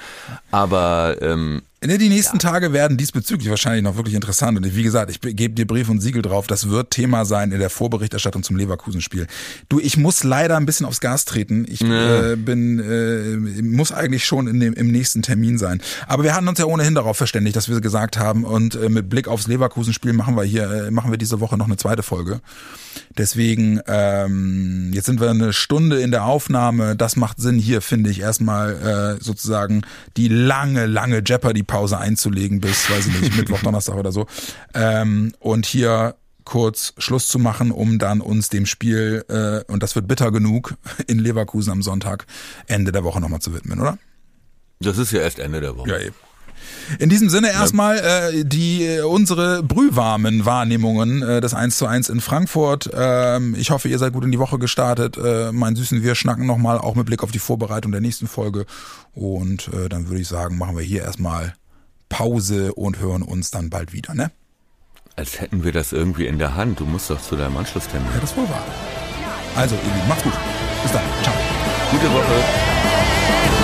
aber ähm, die nächsten ja. Tage werden diesbezüglich wahrscheinlich noch wirklich interessant. Und wie gesagt, ich gebe dir Brief und Siegel drauf, das wird Thema sein in der Vorberichterstattung zum Leverkusen-Spiel. Du, ich muss leider ein bisschen aufs Gas treten. Ich ja. äh, bin äh, muss eigentlich schon in dem, im nächsten Termin sein. Aber wir hatten uns ja ohnehin darauf verständigt, dass wir gesagt haben, und äh, mit Blick aufs Leverkusen-Spiel machen wir hier, äh, machen wir diese Woche noch eine zweite Folge. Deswegen, ähm, jetzt sind wir eine Stunde in der Aufnahme. Das macht Sinn, hier, finde ich, erstmal äh, sozusagen die lange, lange Jeopardy-Pause einzulegen bis, weiß ich nicht, Mittwoch, Donnerstag oder so. Ähm, und hier kurz Schluss zu machen, um dann uns dem Spiel, äh, und das wird bitter genug, in Leverkusen am Sonntag Ende der Woche nochmal zu widmen, oder? Das ist ja erst Ende der Woche. Ja, eben. In diesem Sinne erstmal äh, die äh, unsere brühwarmen Wahrnehmungen äh, des eins zu eins in Frankfurt. Ähm, ich hoffe, ihr seid gut in die Woche gestartet. Äh, mein Süßen, wir schnacken nochmal, auch mit Blick auf die Vorbereitung der nächsten Folge. Und äh, dann würde ich sagen, machen wir hier erstmal Pause und hören uns dann bald wieder, ne? Als hätten wir das irgendwie in der Hand. Du musst doch zu deinem Anschlusstermin. Ja, das ist wohl wahr. Also, ihr Lieben, macht's gut. Bis dann. Ciao. Gute Woche.